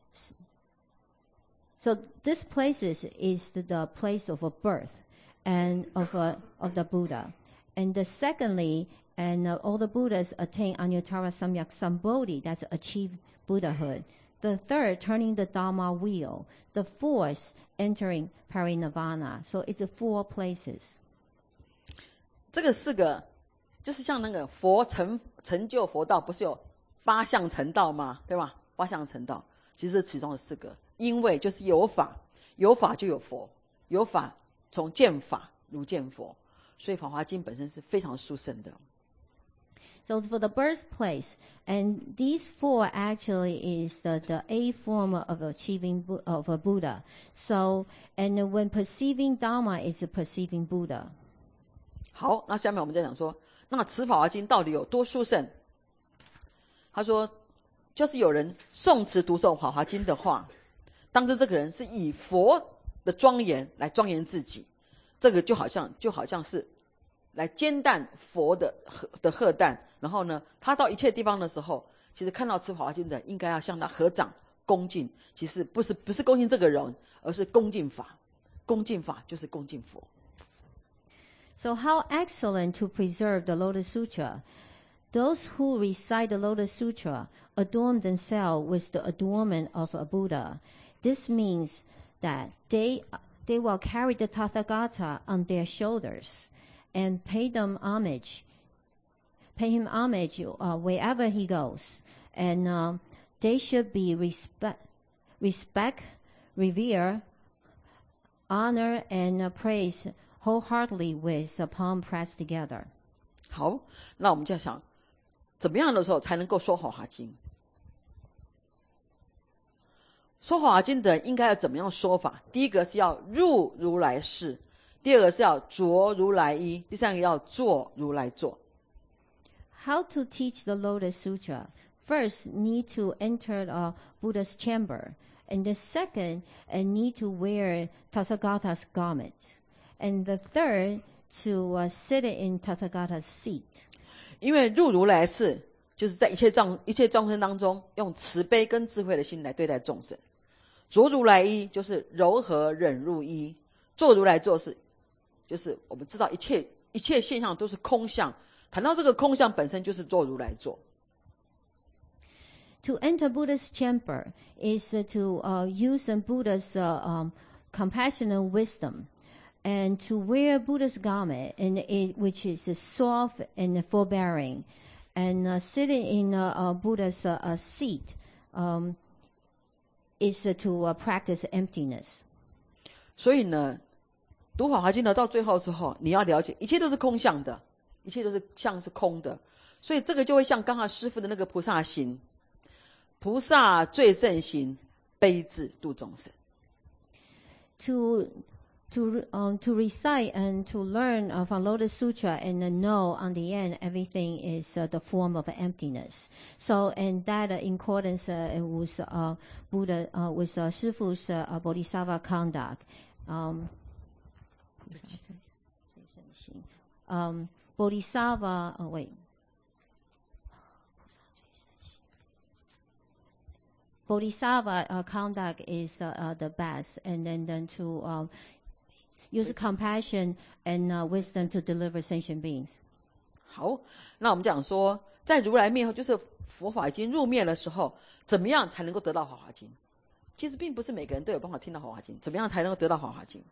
so this place is, is the, the place of a birth and of a, of the Buddha. And the secondly, and uh, all the Buddhas attain Anuttara Samyak Sambodhi, that's achieve Buddhahood. The third, turning the Dharma wheel. The fourth, entering parinirvana. So it's a four places. 这个四个就是像那个佛成成就佛道，不是有八相成道吗？对吧？八相成道，其实其中的四个，因为就是有法，有法就有佛，有法从见法如见佛，所以《法华经》本身是非常殊胜的。 So for the birthplace, and these four actually is the, the A form of achieving of a Buddha. So and when perceiving Dharma is a perceiving Buddha. 好，那下面我们再讲说，那持法华经到底有多殊胜？他说，就是有人诵持读诵法华经的话，当知这个人是以佛的庄严来庄严自己，这个就好像就好像是来煎蛋佛的的荷担，然后呢，他到一切地方的时候，其实看到持法华经的人，应该要向他合掌恭敬。其实不是不是恭敬这个人，而是恭敬法。恭敬法就是恭敬佛。 So how excellent to preserve the Lotus Sutra. Those who recite the Lotus Sutra adorn themselves with the adornment of a Buddha. This means that they they will carry the Tathagata on their shoulders and pay them homage, pay him homage uh, wherever he goes. And uh, they should be respect, respect, revere, honor, and uh, praise wholeheartedly with the palm pressed together. 好，那我们就要想，怎么样的时候才能够说法华经？说法华经的人应该要怎么样说法？第一个是要入如来事，第二个是要着如来衣，第三个要做如来做。 How to teach the Lotus Sutra? First, need to enter a Buddha's chamber, and the second, uh, need to wear Tathagata's garment, and the third, to uh, sit in Tathagata's seat. 因为入如来事，就是在一切众一切众生当中，用慈悲跟智慧的心来对待众生。着如来衣就是柔和忍辱衣，做如来做事，就是我们知道一切一切现象都是空相，谈到这个空相本身就是做如来做。 To enter Buddha's chamber is uh, to uh, use uh, Buddha's uh, um, compassionate wisdom, and to wear Buddha's garment, and it, which is uh, soft and forbearing, and uh, sitting in uh, uh, Buddha's uh, uh, seat um, is uh, to uh, practice emptiness. 所以呢， 读法华经呢，到最后的时候，你要了解，一切都是空相的，一切都是相是空的，所以这个就会像刚刚师父的那个菩萨行，菩萨最胜行，悲智度众生。 To to um, to recite and to learn uh, from Lotus Sutra and uh, know on the end everything is uh, the form of emptiness. So and that uh, in accordance uh, with uh, Buddha uh, with uh, Shifu's uh, Bodhisattva conduct. Um, um, Bodhisattva. Oh wait. Bodhisattva uh, conduct is uh, uh, the best, and then then to um, use compassion and uh, wisdom to deliver sentient beings. 好，那我们讲说，在如来灭后，就是佛法已经入灭的时候，怎么样才能够得到法华经？其实并不是每个人都有办法听到法华经，怎么样才能够得到法华经？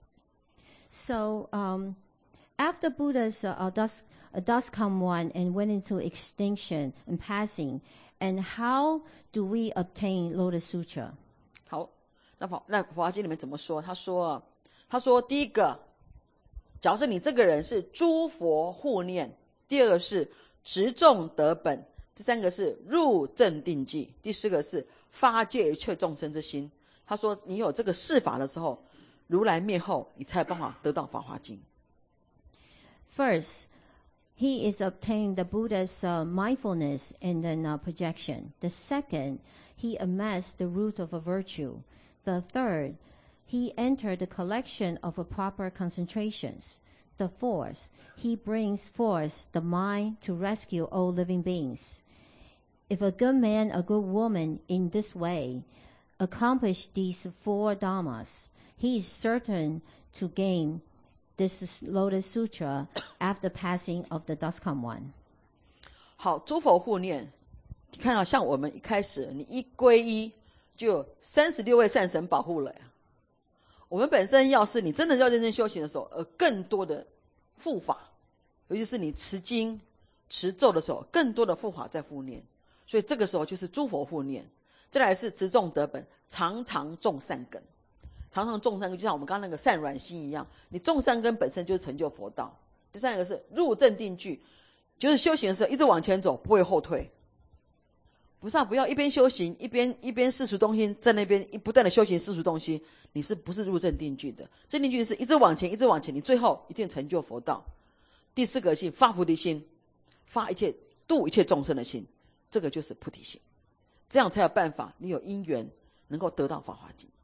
So um, after Buddha's uh, dust, uh, dust come one and went into extinction and passing, and how do we obtain Lotus Sutra? 好，那法那法华经里面怎么说？他说，他说第一个，假设你这个人是诸佛护念，第二个是执众得本，第三个是入正定际，第四个是发戒一切众生之心。他说，你有这个事法的时候，如来灭后，你才有办法得到法华经。 First, he is obtaining the Buddha's uh, mindfulness and then uh, projection. The second, he amassed the root of a virtue. The third, he entered the collection of a proper concentrations. The fourth, he brings forth the mind to rescue all living beings. If a good man, a good woman in this way accomplish these four dhammas, he is certain to gain this Lotus Sutra after passing of the Duskham one. 好，诸佛护念，你看到像我们一开始你一皈依，就有三十六位善神保护了呀。我们本身要是你真的要认真修行的时候，呃，更多的护法，尤其是你持经、持咒的时候，更多的护法在护念，所以这个时候就是诸佛护念。再来是执众得本，常常种善根。常常种善根，就像我们刚刚那个善软心一样，你种善根本身就是成就佛道。第三个是入正定句，就是修行的时候一直往前走，不会后退。不是啊，不要一边修行一边一边世俗东西在那边不断的修行世俗东西，你是不是入正定句的？正定句是一直往前一直往前，你最后一定成就佛道。第四个是发菩提心，发一切度一切众生的心，这个就是菩提心，这样才有办法，你有因缘能够得到法华经。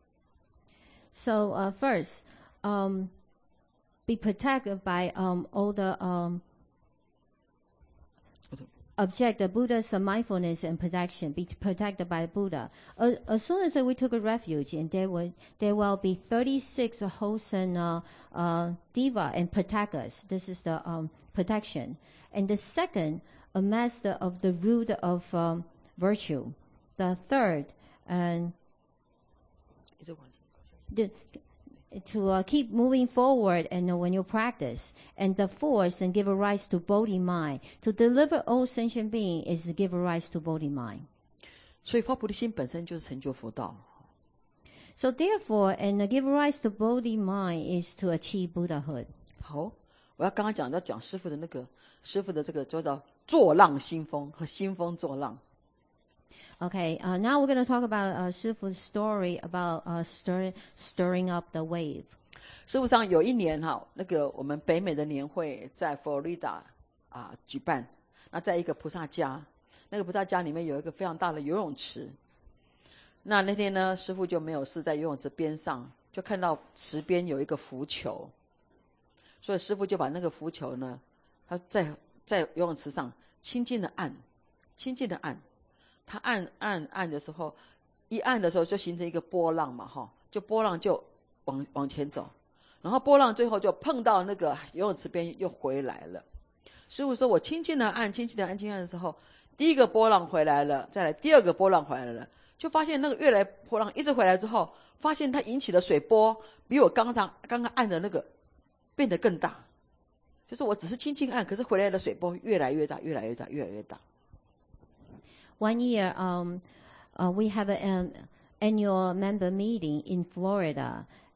So uh, first, um, be protected by um, all the um, object, the Buddha's mindfulness and protection. Be protected by Buddha. Uh, as soon as uh, we took a refuge, and there will there will be thirty-six wholesome uh, uh, diva and protect us. This is the um, protection. And the second, a master of the root of um, virtue. The third, and The, to uh, keep moving forward and uh, when you practice. And the fourth, and give a rise to Bodhi mind. To deliver all sentient being is to give a rise to Bodhi mind. 所以发菩提心本身就是成就佛道。 So therefore, and uh, give a rise to Bodhi mind is to achieve Buddhahood. 好，我要刚刚讲要讲师父的那个师父的这个叫做作浪兴风和兴风作浪。 Okay, uh, now we're going to talk about uh, Shifu's story about uh, stir, stirring up the wave. 事实上有一年哈，那个我们北美的年会在佛罗里达啊举办，那在一个菩萨家，那个菩萨家里面有一个非常大的游泳池。那那天呢，师父就没有事，在游泳池边上就看到池边有一个浮球，所以师父就把那个浮球呢，他在在游泳池上轻轻的按，轻轻的按。他按按按的时候，一按的时候就形成一个波浪嘛，哈，就波浪就往往前走，然后波浪最后就碰到那个游泳池边又回来了。师父说我轻轻的按，轻轻的按，轻轻按的时候，第一个波浪回来了，再来第二个波浪回来了，就发现那个越来波浪一直回来之后，发现它引起的水波比我刚刚刚刚按的那个变得更大，就是我只是轻轻按，可是回来的水波越来越大，越来越大，越来越大。 One year, um, uh, we have an annual member meeting in Florida,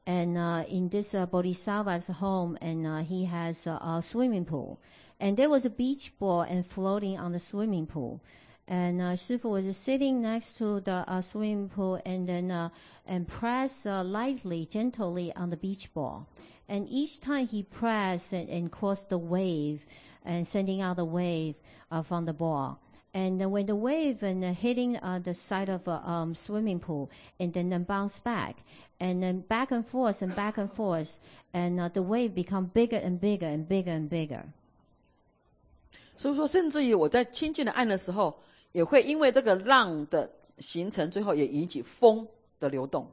And uh, in this uh, Bodhisattva's home, and uh, he has uh, a swimming pool. And there was a beach ball and floating on the swimming pool. And uh, Shifu was sitting next to the uh, swimming pool and then uh, and pressed uh, lightly, gently on the beach ball. And each time he pressed and, and caused the wave and sending out the wave uh, from the ball. And uh, when the wave and uh, hitting uh, the side of a um, swimming pool, and then, then bounce back, and then back and forth and back and forth, and uh, the wave become bigger and bigger and bigger and bigger. 所以说，甚至于我在清静的按的时候，也会因为这个浪的形成，最后也引起风的流动。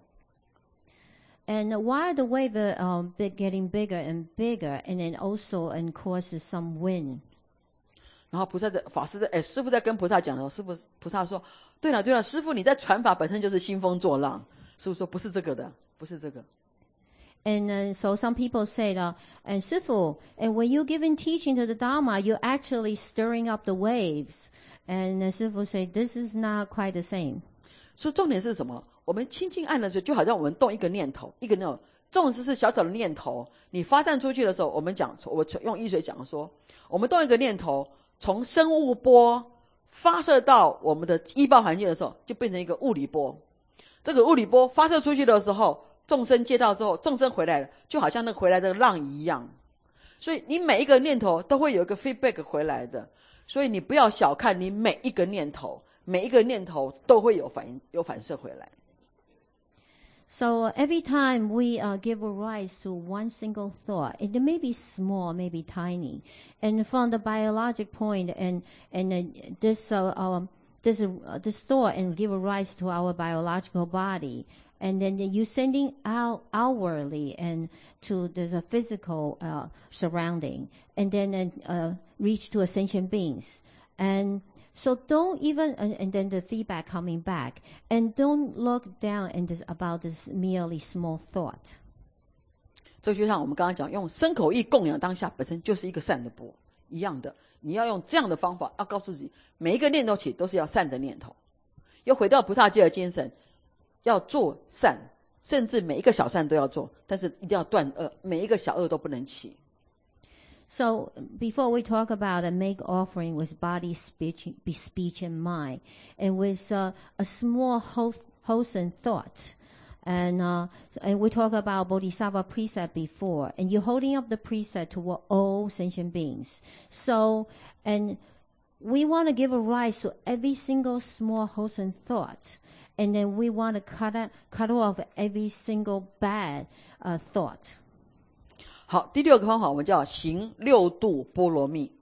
And while the wave uh, um, be getting bigger and bigger, and then also and causes some wind. 然后菩萨的法师在，哎，师父在跟菩萨讲的时候，师父菩萨说：“对了对了，师父你在传法本身就是兴风作浪。”师父说：“不是这个的，不是这个。” And uh, so some people say, uh, and Shifu, and when you're giving teaching to the Dharma, you're actually stirring up the waves. And uh, Shifu say, this is not quite the same. 所以重点是什么？我们清净按的时候，就好像我们动一个念头，一个那种，纵使是小小的念头，你发散出去的时候，我们讲，我用医学讲说，我们动一个念头，从生物波发射到我们的依报环境的时候，就变成一个物理波。这个物理波发射出去的时候，众生接到之后，众生回来了，就好像那个回来的浪一样。所以你每一个念头都会有一个 feedback 回来的，所以你不要小看你每一个念头，每一个念头都会有反应，有反射回来。 So uh, every time we uh, give a rise to one single thought, it may be small, maybe tiny, and from the biologic point, and and uh, this uh, um, this uh, this thought and give a rise to our biological body, and then you sending out outwardly and to the physical uh, surrounding, and then uh, reach to ascension beings, and so don't even, and, and then the feedback coming back, and don't look down and this, about this merely small thought. 这就像我们刚刚讲，用身口意供养当下本身就是一个善的波一样的，你要用这样的方法，要告诉自己，每一个念头起都是要善的念头。又回到菩萨戒的精神，要做善，甚至每一个小善都要做，但是一定要断恶，每一个小恶都不能起。 So before we talk about a make offering with body, speech, speech and mind, and with uh, a small wholesome thought, and uh, and we talk about Bodhisattva precept before, and you're holding up the precept toward all sentient beings. So, and we want to give a rise to every single small wholesome thought, and then we want to cut out, cut off every single bad uh, thought. 好，第六个方法我们叫行六度波罗蜜。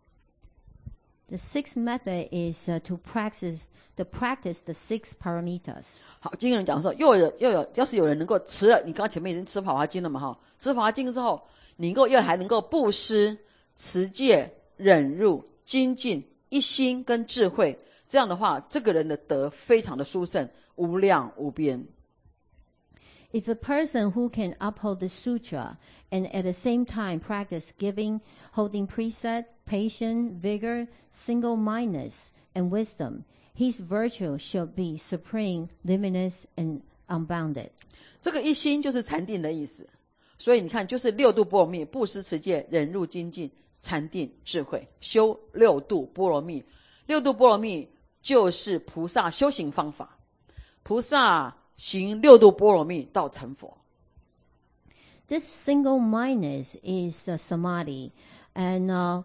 The sixth method is uh, to practice to practice the six paramitas. 好，经有人讲说，又有又有，要是有人能够持了，你刚刚前面已经持法华经了嘛哈，持法华经之后，你能够又还能够布施、持戒、忍辱、精进、一心跟智慧，这样的话，这个人的德非常的殊胜，无量无边。 If a person who can uphold the sutra and at the same time practice giving, holding precept, patience, vigor, single-mindedness, and wisdom, his virtue shall be supreme, limitless, and unbounded. 这个一心就是禅定的意思，所以你看，就是六度波罗蜜：布施、持戒、忍辱、精进、禅定、智慧，修六度波罗蜜。六度波罗蜜就是菩萨修行方法，菩萨行六度波罗蜜到成佛。 This single-mindedness is uh, samadhi, and uh,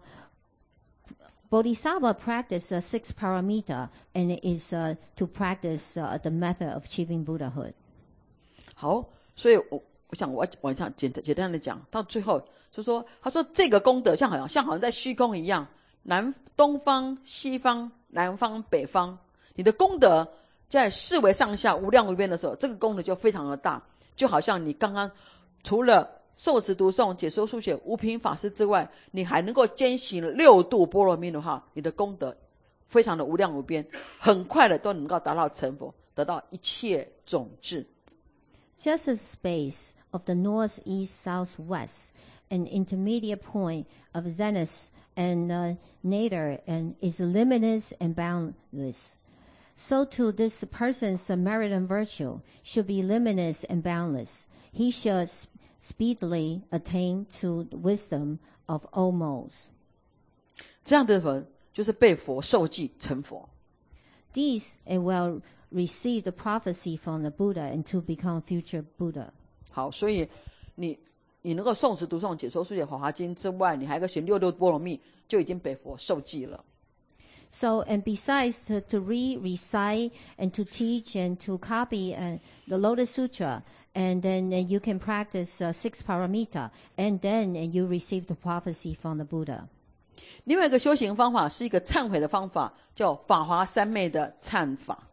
Bodhisattva practice uh, six paramita, and it is uh, to practice uh, the method of achieving Buddhahood. 好，所以我我想我我想简简单的讲，到最后就说，他说这个功德像好像像好像在虚空一样，南东方、西方、南方、北方，你的功德在四维上下无量无边的时候，这个功德就非常的大，就好像你刚刚除了受持读诵、解说书写无凭法师之外，你还能够兼行六度波罗蜜的话，你的功德非常的无量无边，很快的都能够达到成佛，得到一切种智。 Just as space of the north, east, south, west, an intermediate point of zenith and uh, nadir and is limitless and boundless. So too this person's merit and virtue should be limitless and boundless. he should speedily attain to the wisdom of almost. 这样的人就是被佛受记成佛。 These it will receive the prophecy from the Buddha and to become future Buddha. 好，所以你你能够诵持读诵解说书写法华经之外，你还可以学六六波罗蜜，就已经被佛受记了。 So, and besides to, to read, recite, and to teach, and to copy uh, the Lotus Sutra, and then uh, you can practice uh, six paramita, and then uh, you receive the prophecy from the Buddha. 另外一个修行方法是一个忏悔的方法，叫法华三昧的忏法。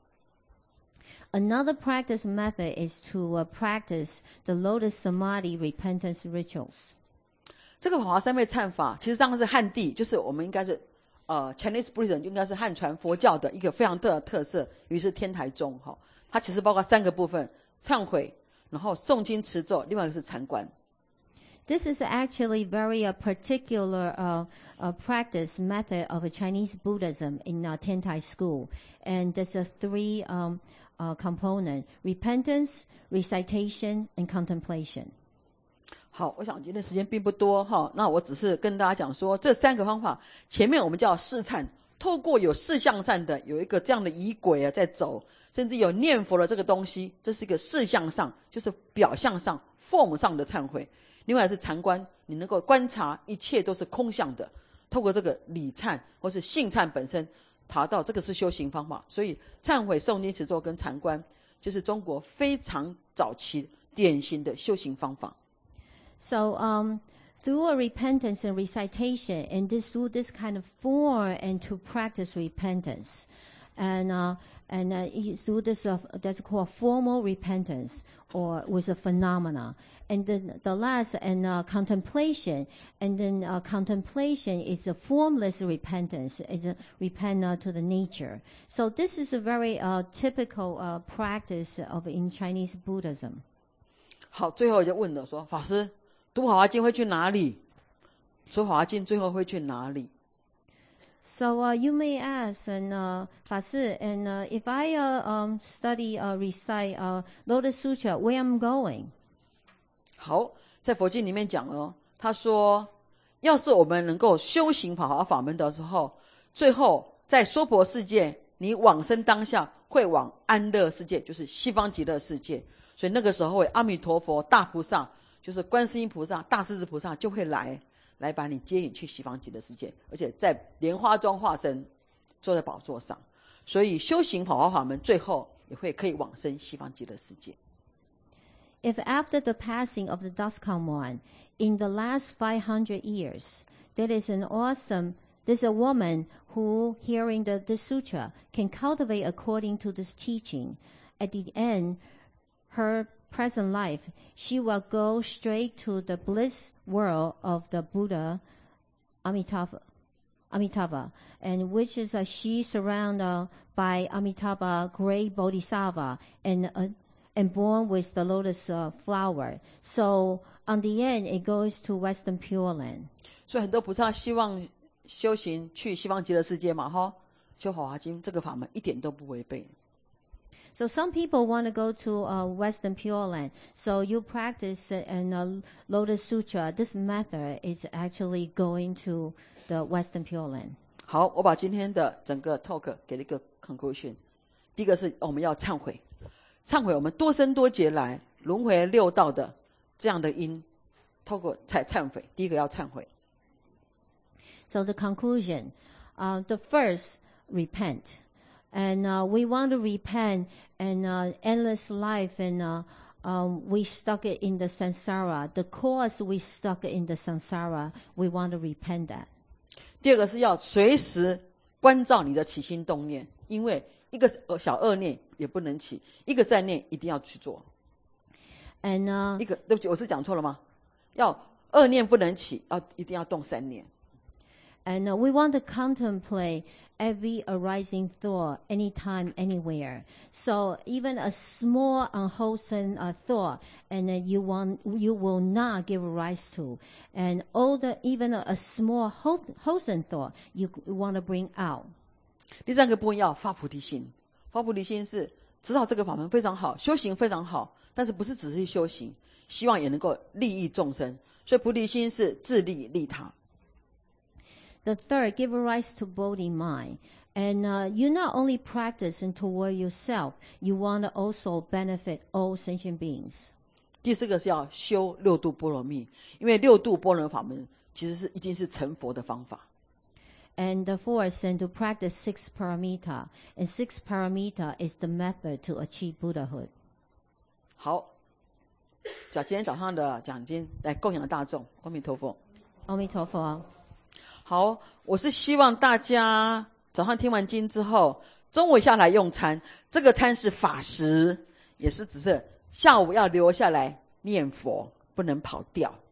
Another practice method is to uh, practice the Lotus Samadhi repentance rituals. 这个法华三昧忏法其实上是汉地，就是我们应该是呃 Chinese Buddhism 就应该是汉传佛教的一个非常大的特色，于是天台宗哈、哦，它其实包括三个部分：忏悔，然后诵经持咒，另外一个是禅观。 This is actually very a particular uh, uh, practice method of a Chinese Buddhism in uh, Tiantai school, and there's a three um, uh, component: repentance, recitation, and contemplation. 好，我想今天时间并不多哈，那我只是跟大家讲说这三个方法，前面我们叫事忏，透过有事向善的有一个这样的仪轨啊在走，甚至有念佛的这个东西，这是一个事向上，就是表象上 form 上的忏悔。另外是禅观，你能够观察一切都是空相的，透过这个理忏或是性忏本身达到，这个是修行方法。所以忏悔、诵经持咒跟禅观就是中国非常早期典型的修行方法。 So um, through a repentance and recitation, and this through this kind of form, and to practice repentance, and uh, and uh, through this uh, that's called formal repentance, or with a phenomena, and then the last and uh, contemplation, and then uh, contemplation is a formless repentance, is a repent uh, to the nature. So this is a very uh, typical uh, practice of in Chinese Buddhism. 好，最后就问了说，法师。读法华经会去哪里？读法华经最后会去哪里 So uh, you may ask, and uh, 法师, and uh, if I uh, um, study, uh, recite uh, Lotus Sutra, where I'm going? 好，在佛经里面讲了，他说，要是我们能够修行法华法门的时候，最后在娑婆世界，你往生当下会往安乐世界，就是西方极乐世界。所以那个时候，阿弥陀佛、大菩萨。就是观世音菩萨、大势至菩萨就会来，来把你接引去西方极乐世界，而且在莲花中化身，坐在宝座上。所以修行法华法门，最后也会可以往生西方极乐世界。 If after the passing of the Daskan One, in the last five hundred years, there is an awesome, there's a woman who, hearing the, the sutra, can cultivate according to this teaching. At the end, her present life, she will go straight to the bliss world of the Buddha, Amitabha, Amitabha, and which is uh, she surrounded uh, by Amitabha, great Bodhisattva, and uh, and born with the lotus uh, flower. So on the end, it goes to Western Pure Land. 所以很多菩萨希望修行去西方极乐世界嘛，哈，修法华经这个法门一点都不违背。 So some people want to go to uh, Western Pure Land. So you practice uh, in uh, Lotus Sutra. This method is actually going to the Western Pure Land. 好，我把今天的整个 talk 给了一个 conclusion。第一个是我们要忏悔，忏悔我们多生多劫来轮回六道的这样的因，透过才忏悔。第一个要忏悔。 So the conclusion, uh, the first, repent. And uh, we want to repent and uh, endless life, and uh, um, we stuck it in the samsara. The cause we stuck in the samsara, we want to repent that. 第二个是要随时关照你的起心动念，因为一个小恶念也不能起，一个善念一定要去做。 And uh, 一个对不起，我是讲错了吗？要恶念不能起，要一定要动善念。 And uh, we want to contemplate every arising thought, anytime, anywhere. So even a small unwholesome uh, thought, and uh, you want, you will not give rise to. And all the, even a, a small wholesome thought, you want to bring out. 第三个部分要发菩提心，发菩提心是知道这个法门非常好，修行非常好， 但是不是只是修行，希望也能够利益众生。所以菩提心是自利利他。 The third, give a rise to Bodhi mind. And uh, you not only practice and toward yourself, you want to also benefit all sentient beings. 第四个是要修六度波罗蜜，因为六度波罗法门其实是已经是成佛的方法。 And the fourth, and to practice six paramita. And six paramita is the method to achieve Buddhahood. 好，讲今天早上的讲经来供养大众，阿弥陀佛。 阿弥陀佛。 好，我是希望大家早上听完经之后，中午下来用餐，这个餐是法食，也是只是下午要留下来念佛，不能跑掉。